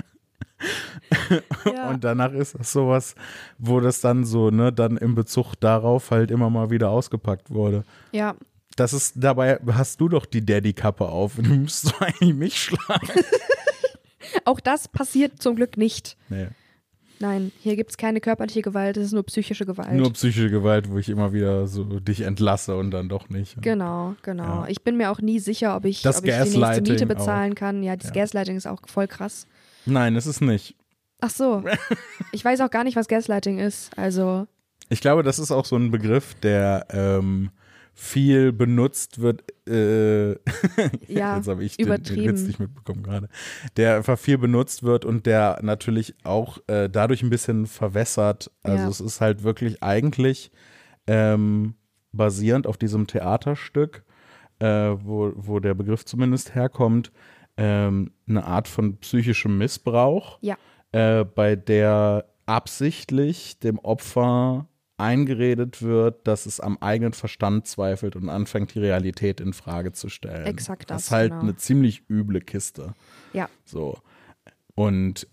Ja. Und danach ist das sowas, wo das dann so, ne, dann im Bezug darauf halt immer mal wieder ausgepackt wurde. Ja. Das ist, dabei hast du doch die Daddy-Kappe auf. Du müsstest doch eigentlich mich schlagen. Auch das passiert zum Glück nicht. Nee. Nein, hier gibt es keine körperliche Gewalt, es ist nur psychische Gewalt. Nur psychische Gewalt, wo ich immer wieder so dich entlasse und dann doch nicht. Genau. Ja. Ich bin mir auch nie sicher, ob ich die nächste Gaslighting Miete bezahlen auch. kann. Ja, das Gaslighting ist auch voll krass. Nein, ist es nicht. Ach so. Ich weiß auch gar nicht, was Gaslighting ist. Also. Ich glaube, das ist auch so ein Begriff, der viel benutzt wird, ja, jetzt habe ich übertrieben. den Witz nicht mitbekommen gerade, der einfach viel benutzt wird und der natürlich auch dadurch ein bisschen verwässert. Also es ist halt wirklich eigentlich basierend auf diesem Theaterstück, wo der Begriff zumindest herkommt, eine Art von psychischem Missbrauch, bei der absichtlich dem Opfer eingeredet wird, dass es am eigenen Verstand zweifelt und anfängt, die Realität in Frage zu stellen. Exakt das ist halt eine ziemlich üble Kiste. Ja. So. Und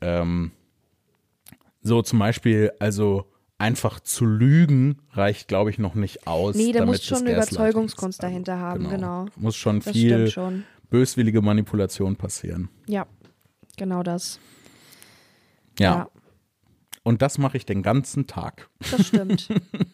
so zum Beispiel, also einfach zu lügen reicht, glaube ich, noch nicht aus. Nee, da muss schon eine Überzeugungskunst dahinter haben, genau. Muss schon viel böswillige Manipulation passieren. Ja, genau das. Ja. Und das mache ich den ganzen Tag. Das stimmt.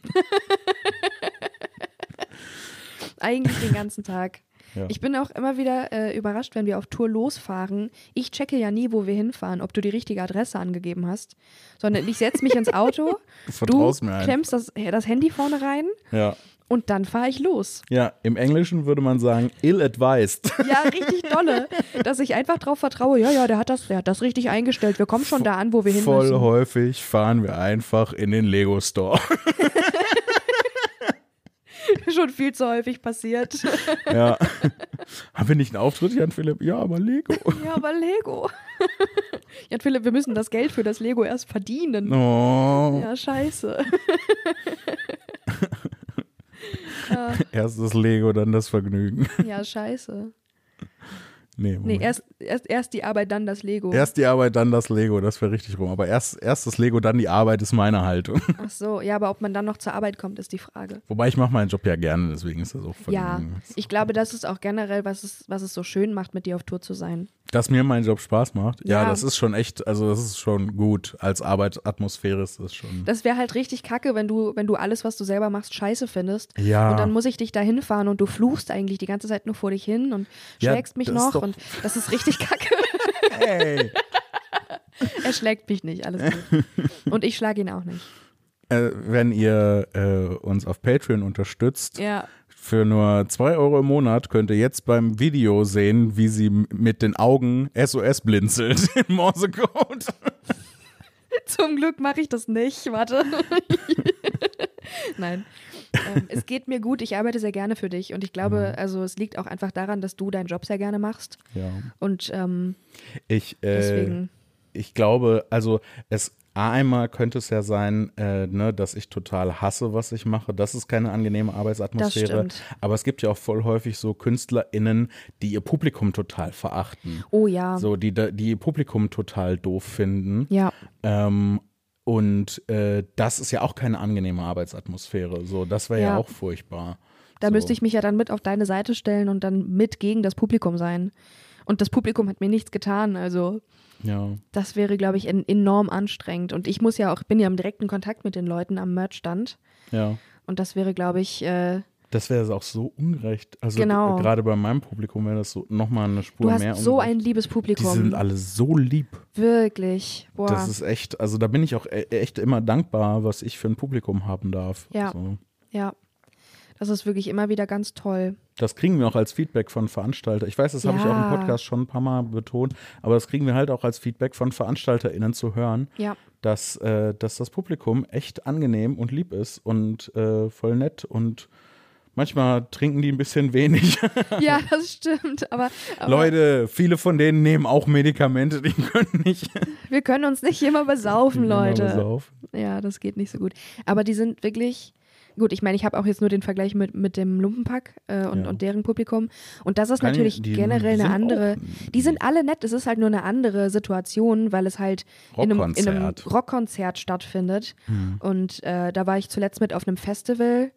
Eigentlich den ganzen Tag. Ja. Ich bin auch immer wieder überrascht, wenn wir auf Tour losfahren. Ich checke ja nie, wo wir hinfahren, ob du die richtige Adresse angegeben hast, sondern ich setze mich ins Auto, du klemmst das Handy vorne rein und dann fahre ich los. Ja, im Englischen würde man sagen, ill-advised. Ja, richtig dolle, dass ich einfach drauf vertraue, der hat das richtig eingestellt, wir kommen schon da an, wo wir hin müssen. Voll häufig fahren wir einfach in den Lego-Store. Schon viel zu häufig passiert. Ja. Haben wir nicht einen Auftritt, Jan Philipp? Ja, aber Lego. Ja, aber Lego. Jan Philipp, wir müssen das Geld für das Lego erst verdienen. Oh. Ja, scheiße. Erst das Lego, dann das Vergnügen. Ja, scheiße. Nee, erst die Arbeit, dann das Lego. Erst die Arbeit, dann das Lego, das wäre richtig rum. Aber erst das Lego, dann die Arbeit ist meine Haltung. Ach so, ja, aber ob man dann noch zur Arbeit kommt, ist die Frage. Wobei ich mache meinen Job ja gerne, deswegen ist das auch Vergnügen. Ja, ich glaube, das ist auch generell, was es so schön macht, mit dir auf Tour zu sein. Dass mir mein Job Spaß macht? Ja, das ist schon echt, also das ist schon gut. Als Arbeitsatmosphäre ist das schon. Das wäre halt richtig kacke, wenn du alles, was du selber machst, scheiße findest. Ja. Und dann muss ich dich da hinfahren und du fluchst eigentlich die ganze Zeit nur vor dich hin und schlägst mich noch und das ist richtig kacke. Hey. Er schlägt mich nicht, alles gut. Und ich schlage ihn auch nicht. Wenn ihr uns auf Patreon unterstützt, ja. Für nur 2 € im Monat könnt ihr jetzt beim Video sehen, wie sie mit den Augen SOS blinzelt in Morsecode. Zum Glück mache ich das nicht, warte. Nein. Es geht mir gut, ich arbeite sehr gerne für dich und ich glaube, also es liegt auch einfach daran, dass du deinen Job sehr gerne machst. Ja. Und deswegen. Ich glaube, also einmal könnte es ja sein, dass ich total hasse, was ich mache. Das ist keine angenehme Arbeitsatmosphäre. Das stimmt. Aber es gibt ja auch voll häufig so KünstlerInnen, die ihr Publikum total verachten. Oh ja. So, die ihr Publikum total doof finden. Ja. Und das ist ja auch keine angenehme Arbeitsatmosphäre. So, das wäre ja auch furchtbar. Da müsste ich mich ja dann mit auf deine Seite stellen und dann mit gegen das Publikum sein. Und das Publikum hat mir nichts getan, also das wäre, glaube ich, enorm anstrengend. Und ich bin ja im direkten Kontakt mit den Leuten am Merchstand. Ja. Und das wäre, glaube ich, das wäre auch so ungerecht. Also gerade bei meinem Publikum wäre das so nochmal eine Spur mehr. Du hast so ein liebes Publikum. Die sind alle so lieb. Wirklich. Boah. Das ist echt, also da bin ich auch echt immer dankbar, was ich für ein Publikum haben darf. Ja, ja. Das ist wirklich immer wieder ganz toll. Das kriegen wir auch als Feedback von Veranstaltern. Ich weiß, das habe ich auch im Podcast schon ein paar Mal betont, aber das kriegen wir halt auch als Feedback von VeranstalterInnen zu hören, dass das Publikum echt angenehm und lieb ist und voll nett und manchmal trinken die ein bisschen wenig. Ja, das stimmt. Aber Leute, viele von denen nehmen auch Medikamente, die können nicht. Wir können uns nicht immer besaufen, Leute. Ja, das geht nicht so gut. Aber die sind wirklich... Gut, ich meine, ich habe auch jetzt nur den Vergleich mit dem Lumpenpack und deren Publikum. Und das ist natürlich generell eine andere. Die sind alle nett, es ist halt nur eine andere Situation, weil es halt in einem Rockkonzert stattfindet. Und da war ich zuletzt mit auf einem Festival,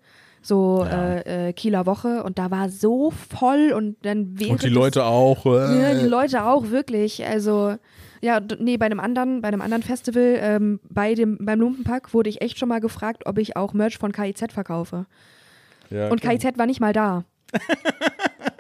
Kieler Woche, und da war so voll und dann während. Und die Leute auch. Ja, die Leute auch, wirklich. Also. Ja, nee, bei einem anderen Festival, beim Lumpenpack wurde ich echt schon mal gefragt, ob ich auch Merch von KIZ verkaufe. Ja, und KIZ war nicht mal da.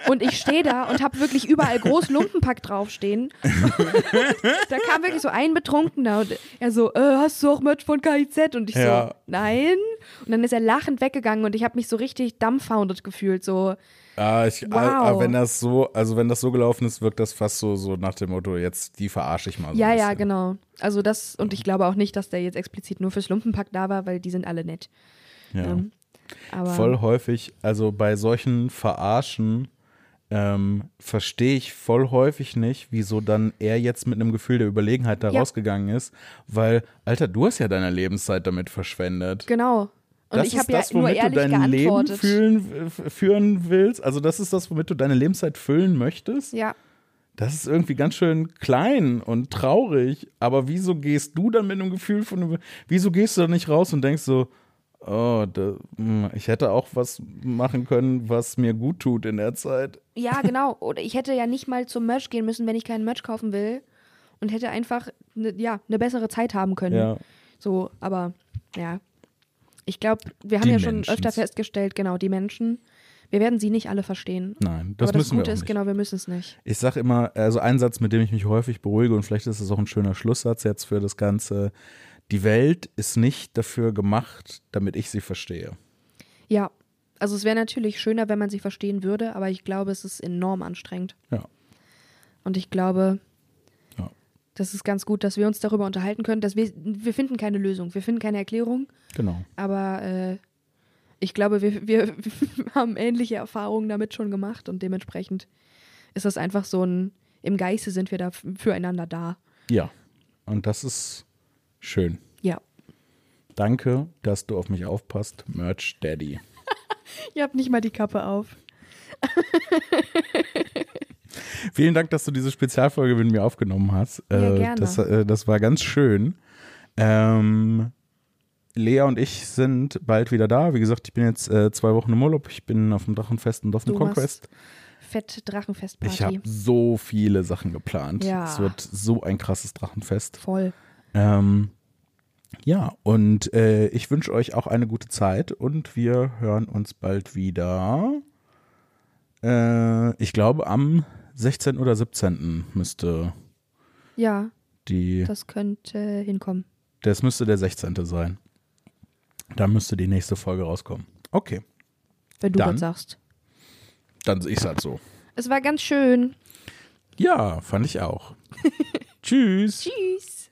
Und ich stehe da und habe wirklich überall groß Lumpenpack draufstehen. Da kam wirklich so ein Betrunkener und er so, hast du auch Merch von KIZ? Und ich so, nein. Und dann ist er lachend weggegangen und ich habe mich so richtig dumbfounded gefühlt, so. Wow. Wenn das so gelaufen ist, wirkt das fast so nach dem Motto, jetzt die verarsche ich mal so. Ja, genau. Also das, und ich glaube auch nicht, dass der jetzt explizit nur fürs Lumpenpack da war, weil die sind alle nett. Ja. Aber voll häufig, also bei solchen Verarschen verstehe ich voll häufig nicht, wieso dann er jetzt mit einem Gefühl der Überlegenheit da rausgegangen ist, weil, Alter, du hast ja deine Lebenszeit damit verschwendet. Genau. Und das ich habe ja nur ehrlich geantwortet. Das ist das, womit du dein Leben führen willst? Also das ist das, womit du deine Lebenszeit füllen möchtest? Ja. Das ist irgendwie ganz schön klein und traurig, aber wieso gehst du dann mit einem Gefühl wieso gehst du da nicht raus und denkst so, ich hätte auch was machen können, was mir gut tut in der Zeit. Ja, genau. Oder ich hätte ja nicht mal zum Merch gehen müssen, wenn ich keinen Merch kaufen will. Und hätte einfach eine bessere Zeit haben können. Ja. So, aber ja. Ich glaube, wir haben ja schon öfter festgestellt, genau, die Menschen, wir werden sie nicht alle verstehen. Nein, das müssen wir auch nicht. Ist, genau, wir müssen es nicht. Ich sage immer, also ein Satz, mit dem ich mich häufig beruhige und vielleicht ist es auch ein schöner Schlusssatz jetzt für das Ganze. Die Welt ist nicht dafür gemacht, damit ich sie verstehe. Ja, also es wäre natürlich schöner, wenn man sie verstehen würde, aber ich glaube, es ist enorm anstrengend. Ja. Und ich glaube, das ist ganz gut, dass wir uns darüber unterhalten können, dass wir finden keine Lösung, wir finden keine Erklärung. Genau. Aber ich glaube, wir haben ähnliche Erfahrungen damit schon gemacht und dementsprechend ist das einfach so im Geiste sind wir da füreinander da. Ja, und das ist schön. Ja. Danke, dass du auf mich aufpasst, Merch Daddy. Ihr habt nicht mal die Kappe auf. Vielen Dank, dass du diese Spezialfolge mit mir aufgenommen hast. Ja, gerne. Das war ganz schön. Lea und ich sind bald wieder da. Wie gesagt, ich bin jetzt 2 Wochen im Urlaub. Ich bin auf dem Drachenfest in Dauphin Conquest. Fett Drachenfest-Party. Ich habe so viele Sachen geplant. Ja. Es wird so ein krasses Drachenfest. Voll. Ja, und ich wünsche euch auch eine gute Zeit und wir hören uns bald wieder. Ich glaube, am 16. oder 17. müsste das könnte hinkommen. Das müsste der 16. sein. Da müsste die nächste Folge rauskommen. Okay. Wenn du das sagst. Dann sehe ich es halt so. Es war ganz schön. Ja, fand ich auch. Tschüss. Tschüss.